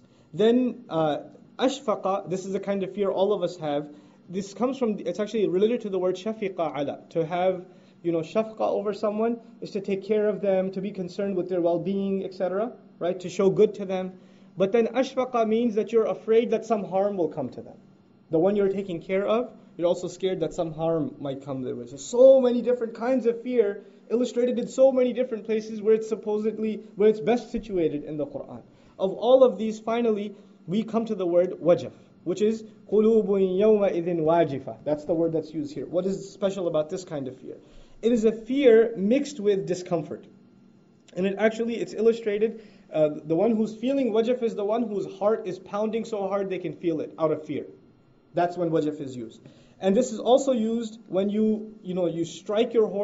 Then, uh, ashfaqa, this is the kind of fear all of us have. This comes from, it's actually related to the word shafiqa ala. To have, you know, shafqa over someone is to take care of them, to be concerned with their well-being, et cetera. Right? To show good to them. But then ashfaqa means that you're afraid that some harm will come to them. The one you're taking care of, you're also scared that some harm might come their way. So, so many different kinds of fear illustrated in so many different places where it's supposedly, where it's best situated in the Quran. Of all of these, finally, we come to the word wajaf, which is قُلُوبٌ يَوْمَئِذٍ وَاجِفَةٌ. That's the word that's used here. What is special about this kind of fear? It is a fear mixed with discomfort. And it actually, it's illustrated, uh, the one who's feeling wajaf is the one whose heart is pounding so hard they can feel it out of fear. That's when wajaf is used. And this is also used when you, you know, you strike your horse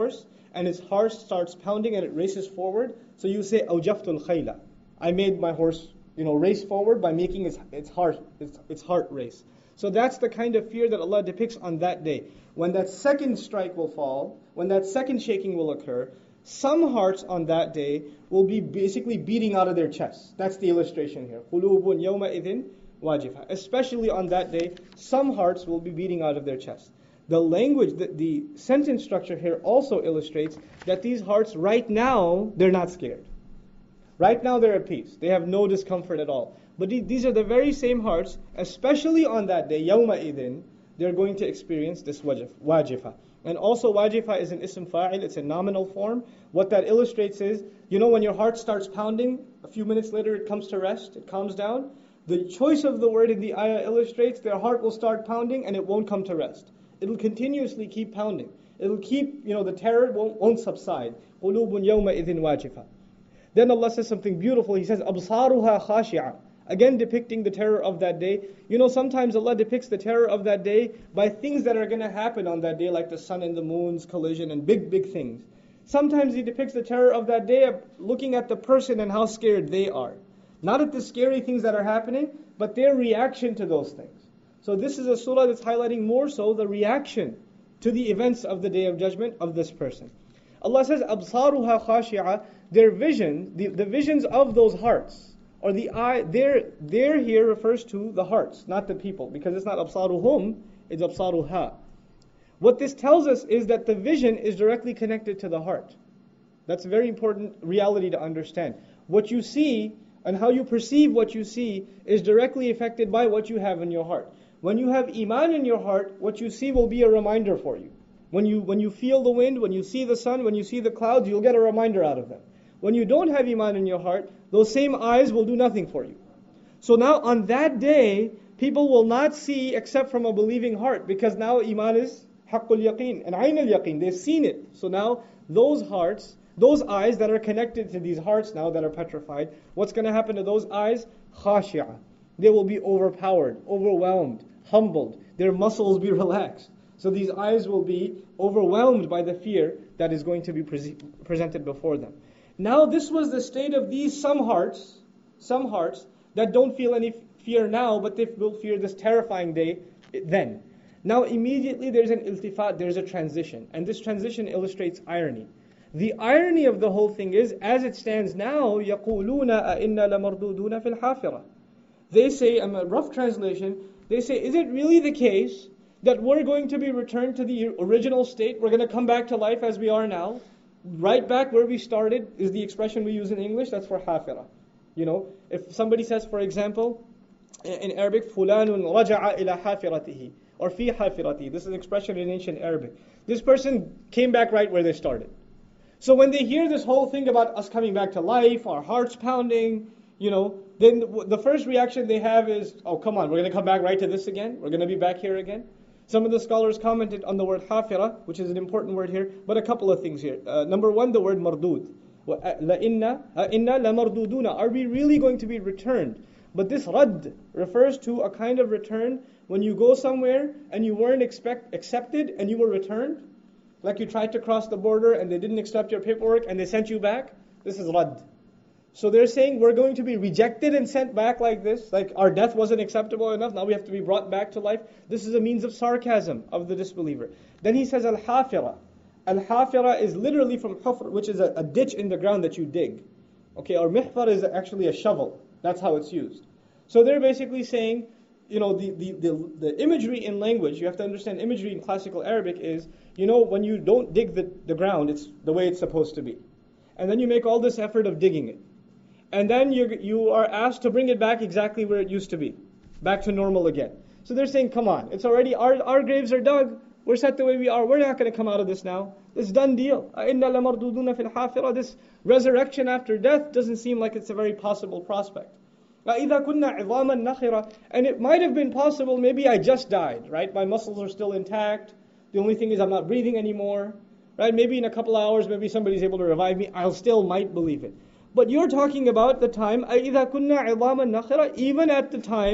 and his heart starts pounding and it races forward. So you say, "Awjaftul khayla." I made my horse, you know, race forward by making its its heart its, its heart race. So that's the kind of fear that Allah depicts on that day. When that second strike will fall, when that second shaking will occur, some hearts on that day will be basically beating out of their chests. That's the illustration here. Qulubun yawma idhin wajifa. Especially on that day, some hearts will be beating out of their chests. The language, the, the sentence structure here also illustrates that these hearts right now, they're not scared. Right now they're at peace. They have no discomfort at all. But these are the very same hearts, especially on that day, yawma idhin, they're going to experience this wajif, wajifa. And also wajifa is an ism fa'il, it's a nominal form. What that illustrates is, you know when your heart starts pounding, a few minutes later it comes to rest, it calms down. The choice of the word in the ayah illustrates their heart will start pounding and it won't come to rest. It'll continuously keep pounding. It'll keep, you know, the terror won't, won't subside. قُلُوبٌ يَوْمَئِذٍ وَاجِفَةٌ. Then Allah says something beautiful. He says, أَبْصَارُهَا خَاشِعَةٌ. Again depicting the terror of that day. You know, sometimes Allah depicts the terror of that day by things that are going to happen on that day, like the sun and the moon's collision and big, big things. Sometimes He depicts the terror of that day looking at the person and how scared they are. Not at the scary things that are happening, but their reaction to those things. So this is a surah that's highlighting more so the reaction to the events of the Day of Judgment of this person. Allah says, أَبْصَارُهَا خَاشِعَةٌ. Their vision, the, the visions of those hearts, or the eye, their, their here refers to the hearts, not the people, because it's not أَبْصَارُهُمْ, it's أَبْصَارُهَا. What this tells us is that the vision is directly connected to the heart. That's a very important reality to understand. What you see and how you perceive what you see is directly affected by what you have in your heart. When you have iman in your heart, what you see will be a reminder for you. When you when you feel the wind, when you see the sun, when you see the clouds, you'll get a reminder out of them. When you don't have iman in your heart, those same eyes will do nothing for you. So now on that day, people will not see except from a believing heart, because now iman is haqqul yaqeen and ayn al yaqeen. They've seen it. So now those hearts, those eyes that are connected to these hearts now that are petrified, what's going to happen to those eyes? Khashi'ah. They will be overpowered, overwhelmed, humbled. Their muscles be relaxed. So these eyes will be overwhelmed by the fear that is going to be pre- presented before them. Now this was the state of these some hearts, some hearts that don't feel any fear now, but they will fear this terrifying day then. Now immediately there's an iltifat, there's a transition. And this transition illustrates irony. The irony of the whole thing is, as it stands now, يَقُولُونَ أَإِنَّا لَمَرْدُودُونَ فِي الْحَافِرَةِ. They say, in a rough translation, they say, is it really the case that we're going to be returned to the original state? We're going to come back to life as we are now? Right back where we started is the expression we use in English, that's for hafira. You know, if somebody says, for example, in Arabic, فُلَانٌ رَجَعَ إِلَى حَافِرَتِهِ, or فِي حَافِرَتِهِ. This is an expression in ancient Arabic. This person came back right where they started. So when they hear this whole thing about us coming back to life, our hearts pounding, you know, then the first reaction they have is, oh, come on, we're going to come back right to this again? We're going to be back here again? Some of the scholars commented on the word hafira, which is an important word here, but a couple of things here. Uh, number one, the word mardud. لَإِنَّا لَمَرْدُودُونَ. Are we really going to be returned? But this rad refers to a kind of return when you go somewhere and you weren't expect, accepted and you were returned. Like you tried to cross the border and they didn't accept your paperwork and they sent you back. This is rad. So they're saying we're going to be rejected and sent back like this. Like our death wasn't acceptable enough, now we have to be brought back to life. This is a means of sarcasm of the disbeliever. Then he says al-hafira. Al-hafira is literally from hufr, which is a, a ditch in the ground that you dig. Okay, or mihfar is actually a shovel. That's how it's used. So they're basically saying, you know, the, the, the, the imagery in language, you have to understand imagery in classical Arabic is, you know, when you don't dig the, the ground, it's the way it's supposed to be. And then you make all this effort of digging it. And then you you are asked to bring it back exactly where it used to be. Back to normal again. So they're saying, come on, it's already, our, our graves are dug. We're set the way we are. We're not going to come out of this now. This is done deal. أَإِنَّا لَمَرْدُودُونَ فِي الْحَافِرَةِ. This resurrection after death doesn't seem like it's a very possible prospect. وَإِذَا كُنَّا عِظَامًا نَخِرًا. And it might have been possible, maybe I just died, right? My muscles are still intact. The only thing is I'm not breathing anymore. Right? Maybe in a couple of hours, maybe somebody's able to revive me. I'll still might believe it. But you're talking about the time, أَإِذَا كُنَّا عِظَامًا نَخِرًا, even at the time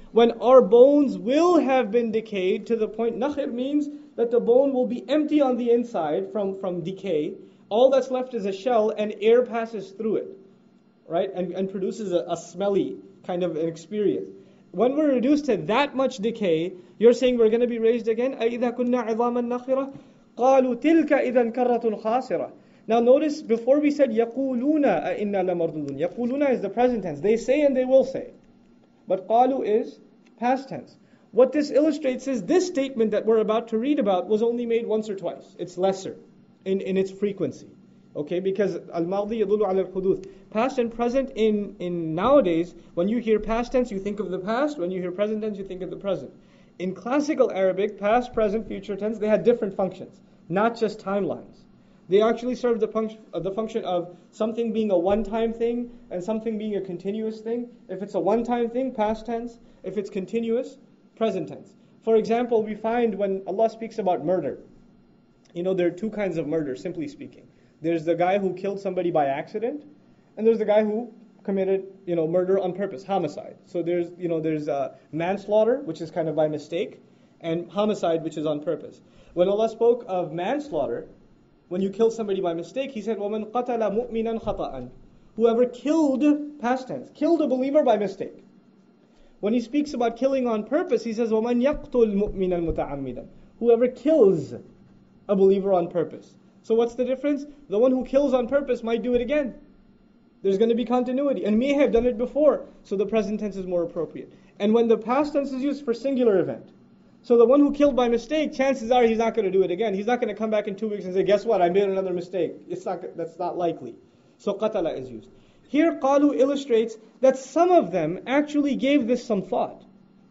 when our bones will have been decayed to the point, nakhir means that the bone will be empty on the inside from, from decay. All that's left is a shell and air passes through it, right? And, and produces a, a smelly kind of an experience. When we're reduced to that much decay, you're saying we're going to be raised again? أَإِذَا كُنَّا عِظَامًا نَخِرَةً قَالُوا تِلْكَ إِذًا كَرَّةٌ خَاسِرَةٌ. Now notice, before we said يَقُولُونَ أَإِنَّا لَمَرْدُودُونَ. يَقُولُونَ is the present tense. They say and they will say. But قَالُوا is past tense. What this illustrates is this statement that we're about to read about was only made once or twice. It's lesser in, in its frequency. Okay, because al-madi yadullu ala al-huduth. Past and present in, in nowadays, when you hear past tense, you think of the past. When you hear present tense, you think of the present. In classical Arabic, past, present, future tense, they had different functions, not just timelines. They actually serve the, func- uh, the function of something being a one-time thing and something being a continuous thing. If it's a one-time thing, past tense. If it's continuous, present tense. For example, we find when Allah speaks about murder, you know, there are two kinds of murder, simply speaking. There's the guy who killed somebody by accident, and there's the guy who committed, you know, murder on purpose, homicide. So there's, you know, there's uh, manslaughter, which is kind of by mistake, and homicide, which is on purpose. When Allah spoke of manslaughter, when you kill somebody by mistake, He said, وَمَنْ قَتَلَ مُؤْمِنًا خَطَأً. Whoever killed, past tense, killed a believer by mistake. When He speaks about killing on purpose, He says, وَمَنْ يَقْتُلْ مُؤْمِنًا مُتَعَمِّدًا. Whoever kills a believer on purpose. So what's the difference? The one who kills on purpose might do it again. There's going to be continuity, and may have done it before, so the present tense is more appropriate. And when the past tense is used for singular event, so the one who killed by mistake, chances are he's not going to do it again. He's not going to come back in two weeks and say, guess what, I made another mistake. It's not, that's not likely. So qatala is used. Here qalu illustrates that some of them actually gave this some thought.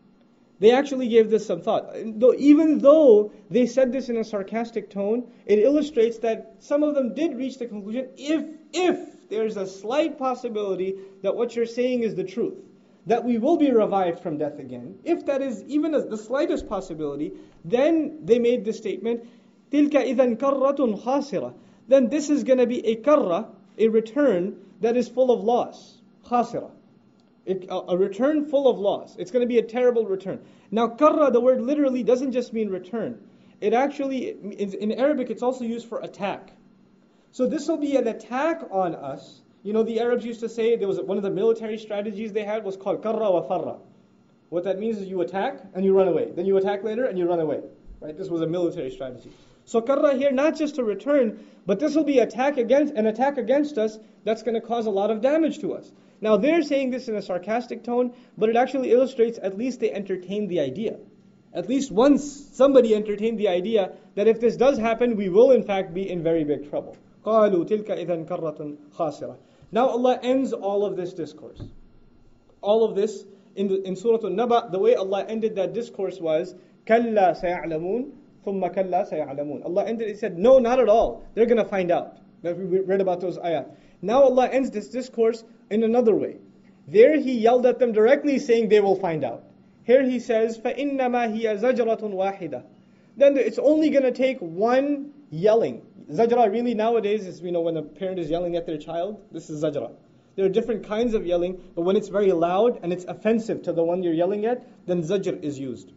They actually gave this some thought. Though, even though they said this in a sarcastic tone, it illustrates that some of them did reach the conclusion, if, if there's a slight possibility that what you're saying is the truth, that we will be revived from death again, if that is even a, the slightest possibility, then they made the statement, تِلْكَ إِذًا كَرَّةٌ خَاسِرَةٌ. Then this is going to be a karra, a return that is full of loss. Khasira. It, a, a return full of loss. It's going to be a terrible return. Now, karra, the word literally doesn't just mean return. It actually, in, in Arabic, it's also used for attack. So this will be an attack on us. You know, the Arabs used to say, there was one of the military strategies they had was called karra wa farra. What that means is you attack and you run away. Then you attack later and you run away. Right? This was a military strategy. So karra here, not just a return, but this will be attack against an attack against us that's going to cause a lot of damage to us. Now they're saying this in a sarcastic tone, but it actually illustrates at least they entertained the idea. At least once somebody entertained the idea that if this does happen, we will in fact be in very big trouble. قَالُوا تِلْكَ إِذًا كَرَّةٌ خَاسِرَةٌ. Now Allah ends all of this discourse. All of this, in, the, in Surah An-Naba, the way Allah ended that discourse was, كَلَّا سَيَعْلَمُونَ ثُمَّ كَلَّا سَيَعْلَمُونَ. Allah ended it, He said, no, not at all. They're going to find out. That we read about those ayat. Now Allah ends this discourse in another way. There He yelled at them directly saying they will find out. Here He says, فَإِنَّمَا هِيَ زَجْرَةٌ وَاحِدَةٌ. Then it's only going to take one yelling. Zajra really nowadays is, you know, when a parent is yelling at their child, this is zajra. There are different kinds of yelling, but when it's very loud and it's offensive to the one you're yelling at, then zajr is used.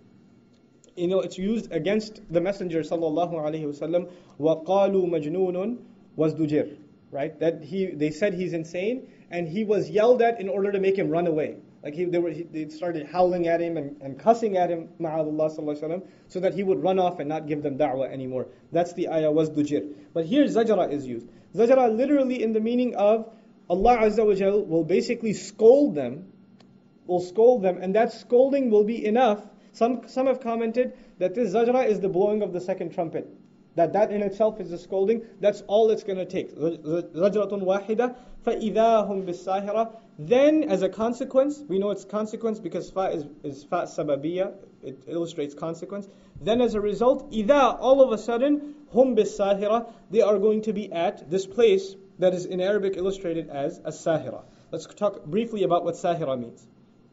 You know, it's used against the Messenger sallallahu alaihi wasallam. وَقَالُوا مَجْنُونٌ وَازْدُجِرٌ. Right? That he, they said he's insane, and he was yelled at in order to make him run away. Like he, they, were, he, they started howling at him and, and cussing at him, ma'adullah sallallahu alaihi wasallam, so that he would run off and not give them da'wah anymore. That's the ayah wazdujir. But here zajra is used. Zajra literally in the meaning of Allah Azza wa Jal will basically scold them, will scold them, and that scolding will be enough. Some some have commented that this zajra is the blowing of the second trumpet. That that in itself is a scolding. That's all it's going to take. Zajratun wahida فَإِذَا هُمْ بِالسَّاهِرَةِ. Then, as a consequence, we know it's consequence because fa is, is fa sababiyya, it illustrates consequence. Then as a result, إِذَا, all of a sudden, هُمْ بِالسَّاهِرَةِ, they are going to be at this place that is in Arabic illustrated as as-sahira. Let's talk briefly about what sahira means.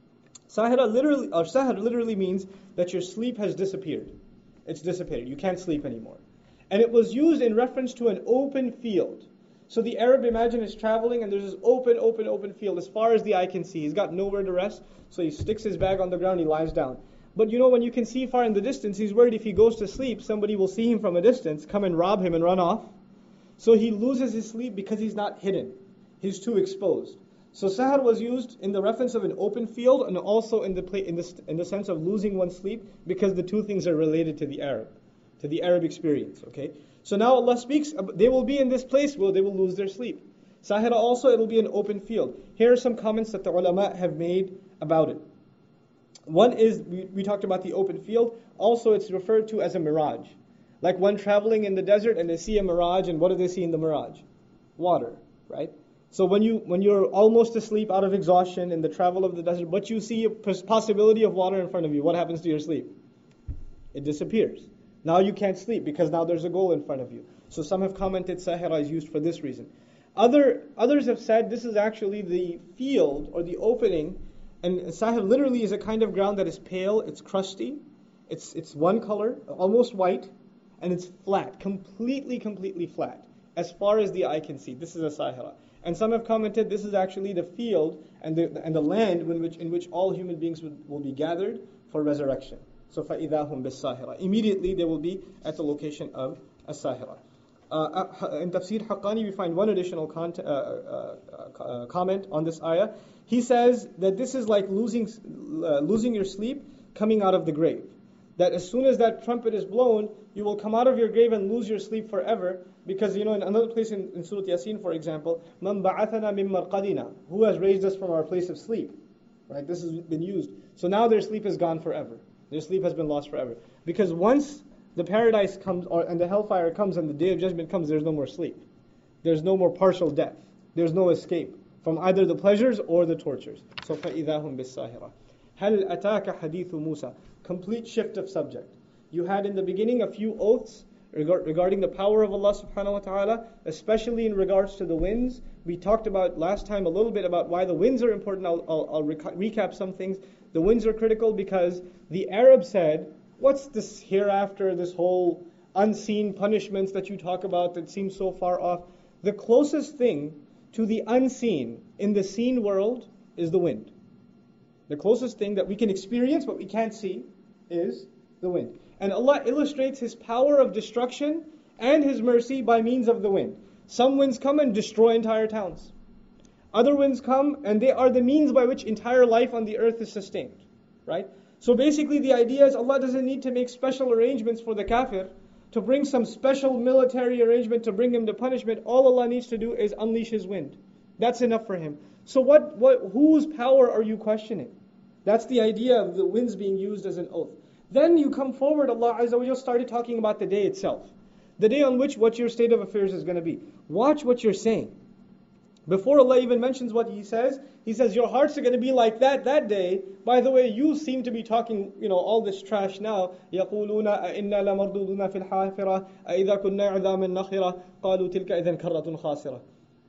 Sahira literally, or sahir literally means that your sleep has disappeared. It's dissipated. You can't sleep anymore. And it was used in reference to an open field. So the Arab, imagine, is traveling and there's this open, open, open field as far as the eye can see. He's got nowhere to rest, so he sticks his bag on the ground, he lies down. But you know, when you can see far in the distance, he's worried if he goes to sleep, somebody will see him from a distance, come and rob him and run off. So he loses his sleep because he's not hidden. He's too exposed. So sahar was used in the reference of an open field and also in the pla- in the in the sense of losing one's sleep, because the two things are related to the Arab, to the Arab experience. Okay. So now Allah speaks. They will be in this place where they will lose their sleep. Sahara also, it will be an open field. Here are some comments that the ulama have made about it. One is we, we talked about the open field. Also, it's referred to as a mirage, like one traveling in the desert and they see a mirage, and what do they see in the mirage? Water, right? So when you when you're almost asleep out of exhaustion in the travel of the desert, but you see a possibility of water in front of you, what happens to your sleep? It disappears. Now you can't sleep because now there's a goal in front of you. So some have commented Sahara is used for this reason. Other others have said this is actually the field or the opening, and Sahara literally is a kind of ground that is pale, it's crusty, it's it's one color, almost white, and it's flat, completely, completely flat, as far as the eye can see. This is a Sahara. And some have commented this is actually the field and the and the land in which in which all human beings will, will be gathered for resurrection. So فَإِذَا هُمْ بِالسَّاهِرَةِ. Immediately they will be at the location of as-Sahira. Uh, in Tafsir Haqqani we find one additional cont- uh, uh, uh, comment on this ayah. He says that this is like losing uh, losing your sleep coming out of the grave. That as soon as that trumpet is blown, you will come out of your grave and lose your sleep forever. Because, you know, in another place in, in Surah Yasin, for example, مَنْ بَعَثَنَا مِنْ مَرْقَدِنَا, who has raised us from our place of sleep? Right? This has been used. So now their sleep is gone forever. Their sleep has been lost forever. Because once the paradise comes, or and the hellfire comes, and the day of judgment comes, there's no more sleep. There's no more partial death. There's no escape from either the pleasures or the tortures. So فَإِذَا هُمْ بِالسَّاهِرَةِ هَلْ أَتَاكَ حَدِيثُ مُوسَى. Complete shift of subject. You had in the beginning a few oaths regarding the power of Allah subhanahu wa ta'ala, especially in regards to the winds. We talked about last time a little bit about why the winds are important. I'll, I'll, I'll reca- recap some things. The winds are critical because the Arab said, what's this hereafter, this whole unseen punishments that you talk about that seem so far off? The closest thing to the unseen in the seen world is the wind. The closest thing that we can experience but we can't see is the wind. And Allah illustrates His power of destruction and His mercy by means of the wind. Some winds come and destroy entire towns. Other winds come and they are the means by which entire life on the earth is sustained. Right? So basically the idea is Allah doesn't need to make special arrangements for the kafir, to bring some special military arrangement to bring him to punishment. All Allah needs to do is unleash His wind. That's enough for Him. So what, what, whose power are you questioning? That's the idea of the winds being used as an oath. Then you come forward, Allah Azza wa Jalla started talking about the day itself. The day on which what your state of affairs is going to be. Watch what you're saying. Before Allah even mentions what He says, He says, your hearts are going to be like that that day. By the way, you seem to be talking, you know, all this trash now. يَقُولُونَ أَإِنَّا لَمَرْدُودُونَ فِي الْحَافِرَةِ أَإِذَا كُنَّا عِظَامًا نَخِرَةً قَالُوا تِلْكَ إِذًا كَرَّةٌ خَاسِرَةٌ.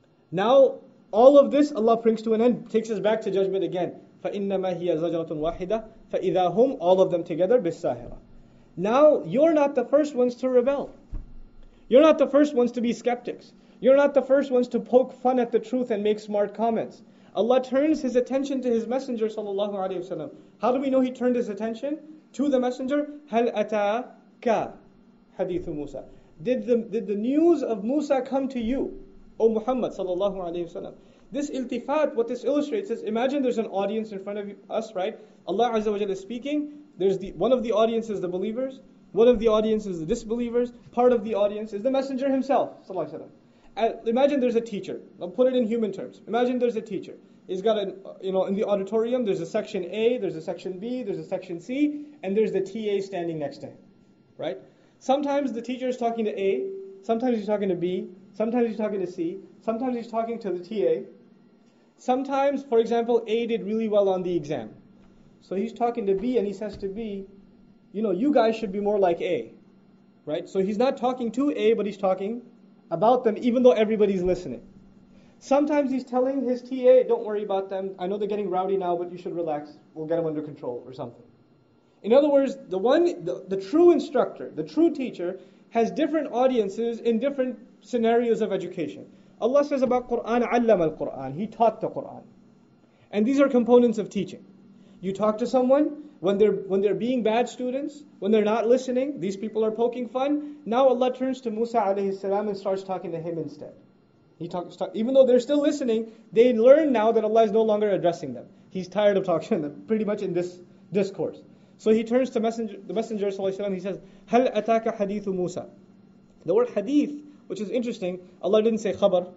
Now, all of this, Allah brings to an end, takes us back to judgment again. فَإِنَّمَا هِيَ زَجْرَةٌ وَاحِدَةٌ فَإِذَا هُمْ, all of them together, بِالسَّاهِرَةِ. Now, you're not the first ones to rebel. You're not the first ones to be skeptics. You're not the first ones to poke fun at the truth and make smart comments. Allah turns His attention to His Messenger sallallahu alaihi wasallam. How do we know He turned His attention to the Messenger? هَلْ أَتَاكَ حَدِيثُ مُوسَى. Did the, did the news of Musa come to you, O Muhammad sallallahu alaihi wasallam? This iltifat, what this illustrates is, imagine there's an audience in front of us, right? Allah Azza wa Jalla is speaking. There's the one of the audiences, the believers. One of the audiences, the disbelievers. Part of the audience is the Messenger himself, sallallahu alaihi wasallam. Uh, imagine there's a teacher. I'll put it in human terms. Imagine there's a teacher. He's got an, you know, in the auditorium, there's a section A, there's a section B, there's a section C, and there's the T A standing next to him, right? Sometimes the teacher is talking to A, sometimes he's talking to B, sometimes he's talking to C, sometimes he's talking to the T A. Sometimes, for example, A did really well on the exam. So he's talking to B and he says to B, you know, you guys should be more like A, right? So he's not talking to A, but he's talking about them, even though everybody's listening. Sometimes he's telling his T A, don't worry about them. I know they're getting rowdy now, but you should relax. We'll get them under control or something. In other words, the one, the, the true instructor, the true teacher, has different audiences in different scenarios of education. Allah says about Quran, allama al-Quran. He taught the Quran. And these are components of teaching. You talk to someone, when they're when they're being bad students, when they're not listening, these people are poking fun. Now Allah turns to Musa alayhi salam and starts talking to him instead. He talks, talk, even though they're still listening, they learn now that Allah is no longer addressing them. He's tired of talking to them, pretty much in this discourse. So he turns to messenger, the Messenger sallallahu alaihi wasallam. He says, "Hal ataka hadithu Musa." The word hadith, which is interesting, Allah didn't say khabar,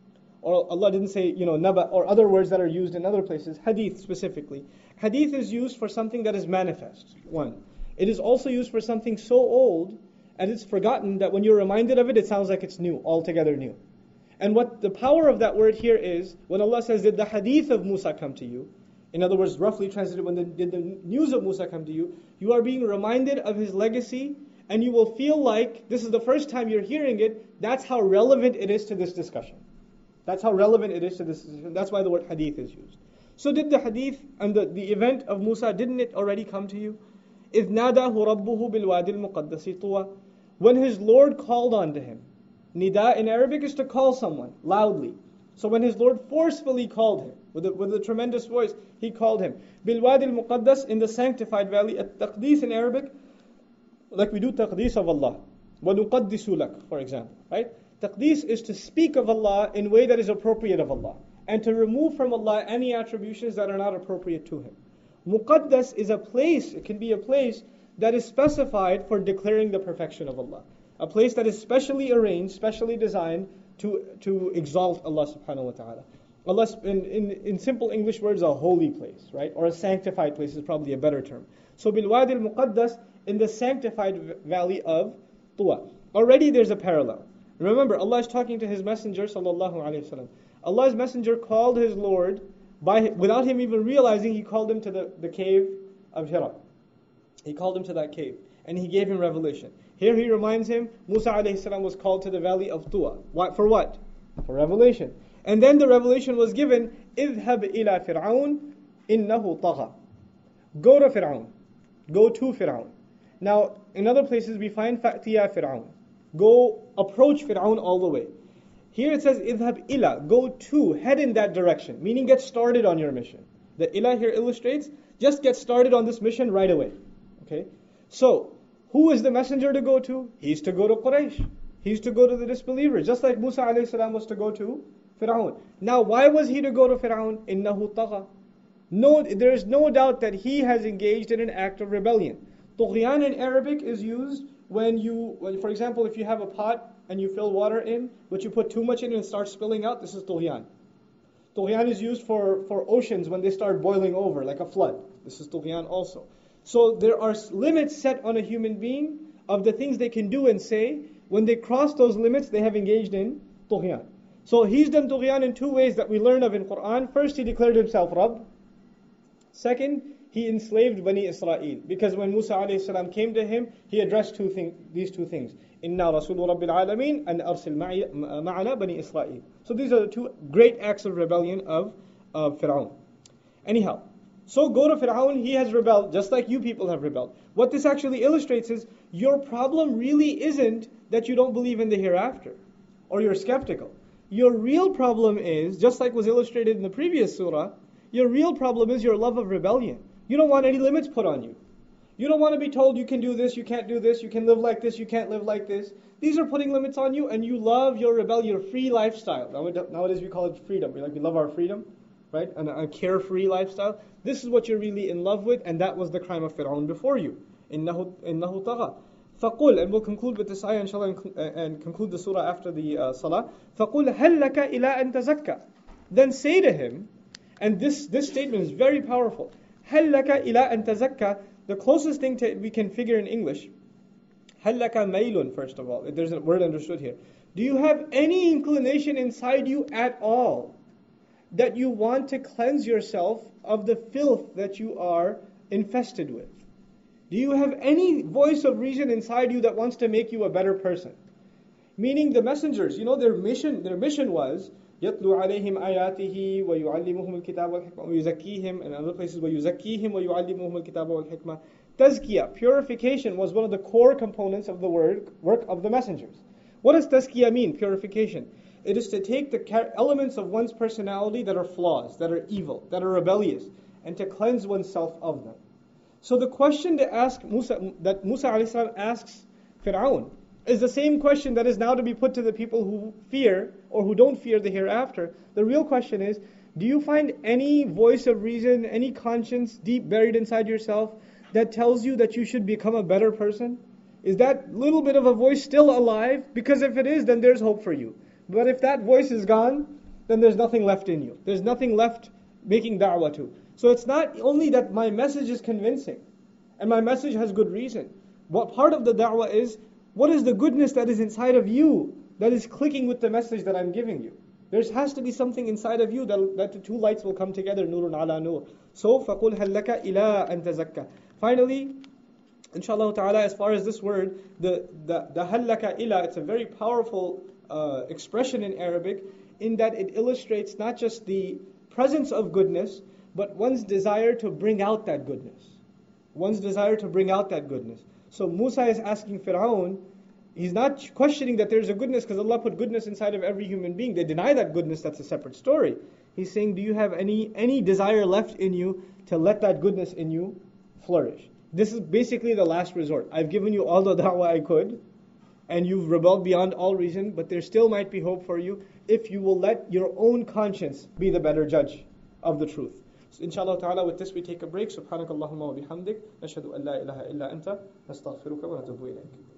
or Allah didn't say, you know, naba, or other words that are used in other places. Hadith specifically. Hadith is used for something that is manifest, one. It is also used for something so old, and it's forgotten that when you're reminded of it, it sounds like it's new, altogether new. And what the power of that word here is, when Allah says, did the hadith of Musa come to you? In other words, roughly translated, when the, did the news of Musa come to you? You are being reminded of his legacy, and you will feel like this is the first time you're hearing it. That's how relevant it is to this discussion. That's how relevant it is to this discussion. That's why the word hadith is used. So did the hadith and the, the event of Musa, didn't it already come to you? إِذْ نَادَاهُ رَبُّهُ بِالْوَادِ الْمُقَدَّسِ طُوًى. When his Lord called unto him. Nida in Arabic is to call someone loudly. So when his Lord forcefully called him, with a, with a tremendous voice, he called him. بِالْوَادِ الْمُقَدَّسِ, in the sanctified valley. At-taqdees in Arabic, like we do taqdees of Allah. وَنُقَدِّسُ لَكَ, for example. Right? Taqdees is to speak of Allah in a way that is appropriate of Allah, and to remove from Allah any attributions that are not appropriate to Him. Muqaddas is a place, it can be a place that is specified for declaring the perfection of Allah. A place that is specially arranged, specially designed to, to exalt Allah subhanahu wa ta'ala. Allah, in, in, in simple English words, a holy place, right? Or a sanctified place is probably a better term. So Bilwadi al-Muqaddas, in the sanctified valley of Tuwa. Already there's a parallel. Remember, Allah is talking to His Messenger sallallahu alaihi wasallam. Allah's Messenger called his Lord, by without him even realizing, He called him to the, the cave of Hira. He called him to that cave, and He gave him revelation. Here He reminds him, Musa alayhi salam was called to the valley of Tuwa. What, for what? For revelation. And then the revelation was given, اذهب إلى فرعون إنه طغى. Go to Fir'aun. Go to Fir'aun. Now, in other places we find فَأْتِيَا Fir'aun. Go, approach Fir'aun all the way. Here it says, اذهب إلى, go to, head in that direction, meaning get started on your mission. The إلى here illustrates, just get started on this mission right away. Okay? So, who is the messenger to go to? He's to go to Quraysh. He's to go to the disbelievers, just like Musa alayhi salam was to go to Fir'aun. Now, why was he to go to Fir'aun? إِنَّهُ طَغَى. No, there is no doubt that he has engaged in an act of rebellion. Tughyan in Arabic is used when you, when, for example, if you have a pot and you fill water in, but you put too much in and it starts spilling out, this is Tughyan. Tughyan is used for, for oceans when they start boiling over, like a flood. This is Tughyan also. So there are limits set on a human being of the things they can do and say. When they cross those limits, they have engaged in Tughyan. So he's done Tughyan in two ways that we learn of in Quran. First, he declared himself Rabb. Second, he enslaved Bani Israel. Because when Musa alayhi salam came to him, he addressed two thing, these two things. Inna Rasulu Rabbil Alameen and Arsil Ma'ana Bani Israel. So these are the two great acts of rebellion of, of Fir'aun. Anyhow, so go to Fir'aun, he has rebelled, just like you people have rebelled. What this actually illustrates is, your problem really isn't that you don't believe in the hereafter, or you're skeptical. Your real problem is, just like was illustrated in the previous surah, your real problem is your love of rebellion. You don't want any limits put on you. You don't want to be told you can do this, you can't do this, you can live like this, you can't live like this. These are putting limits on you, and you love your rebellion, your free lifestyle. Nowadays we call it freedom. We like we love our freedom, right? And a carefree lifestyle. This is what you're really in love with, and that was the crime of Fir'aun before you. إِنَّهُ إِنَّهُ طَغَى. فَقُلْ, and we'll conclude with this ayah inshallah, and, and conclude the surah after the uh, salah. فَقُلْ هَلْ لَكَ إِلَىٰ أَن تَزَكَّى. Then say to him, and this, this statement is very powerful. هَلْ لَكَ إِلَىٰ أَن تَزَكَّى. The closest thing to, we can figure in English, هَلْ لَكَ مَيْلٌ, first of all. There's a word understood here. Do you have any inclination inside you at all that you want to cleanse yourself of the filth that you are infested with? Do you have any voice of reason inside you that wants to make you a better person? Meaning the messengers, you know, their mission, their mission was يَتْلُو عَلَيْهِمْ آيَاتِهِ وَيُعَلِّمُهُمُ الْكِتَابَ وَالْحِكْمَةَ وَيُزَكِّيهِمْ, and other places وَيُزَكِّيهِمْ وَيُعَلِّمُهُمُ الْكِتَابَ وَالْحِكْمَةَ. Tazkiyah, purification, was one of the core components of the word, work of the messengers. What does tazkiyah mean, purification? It is to take the char- elements of one's personality that are flaws, that are evil, that are rebellious, and to cleanse oneself of them. So the question to ask Musa, that Musa alayhi salam asks Fir'aun, is the same question that is now to be put to the people who fear or who don't fear the hereafter. The real question is, do you find any voice of reason, any conscience deep buried inside yourself that tells you that you should become a better person? Is that little bit of a voice still alive? Because if it is, then there's hope for you. But if that voice is gone, then there's nothing left in you. There's nothing left making da'wah to. So it's not only that my message is convincing and my message has good reason. What part of the da'wah is, what is the goodness that is inside of you that is clicking with the message that I'm giving you? There has to be something inside of you that, that the two lights will come together, nurun ala nur. So, فَقُلْ هَلْ لَكَ إِلَىٰ أَن تَزَكَّى. Finally, inshallah ta'ala, as far as this word, the, the, the هَلْ لَكَ إِلَىٰ, it's a very powerful uh, expression in Arabic, in that it illustrates not just the presence of goodness, but one's desire to bring out that goodness. One's desire to bring out that goodness. So Musa is asking Fir'aun, he's not questioning that there's a goodness because Allah put goodness inside of every human being. They deny that goodness, that's a separate story. He's saying, do you have any any desire left in you to let that goodness in you flourish? This is basically the last resort. I've given you all the da'wah I could, and you've rebelled beyond all reason, but there still might be hope for you if you will let your own conscience be the better judge of the truth. So inshallah ta'ala, with this we take a break. Subhanakallahumma wa bihamdik. Nashhadu an la ilaha illa anta. Nastaghfiruka wa natubu ilayk.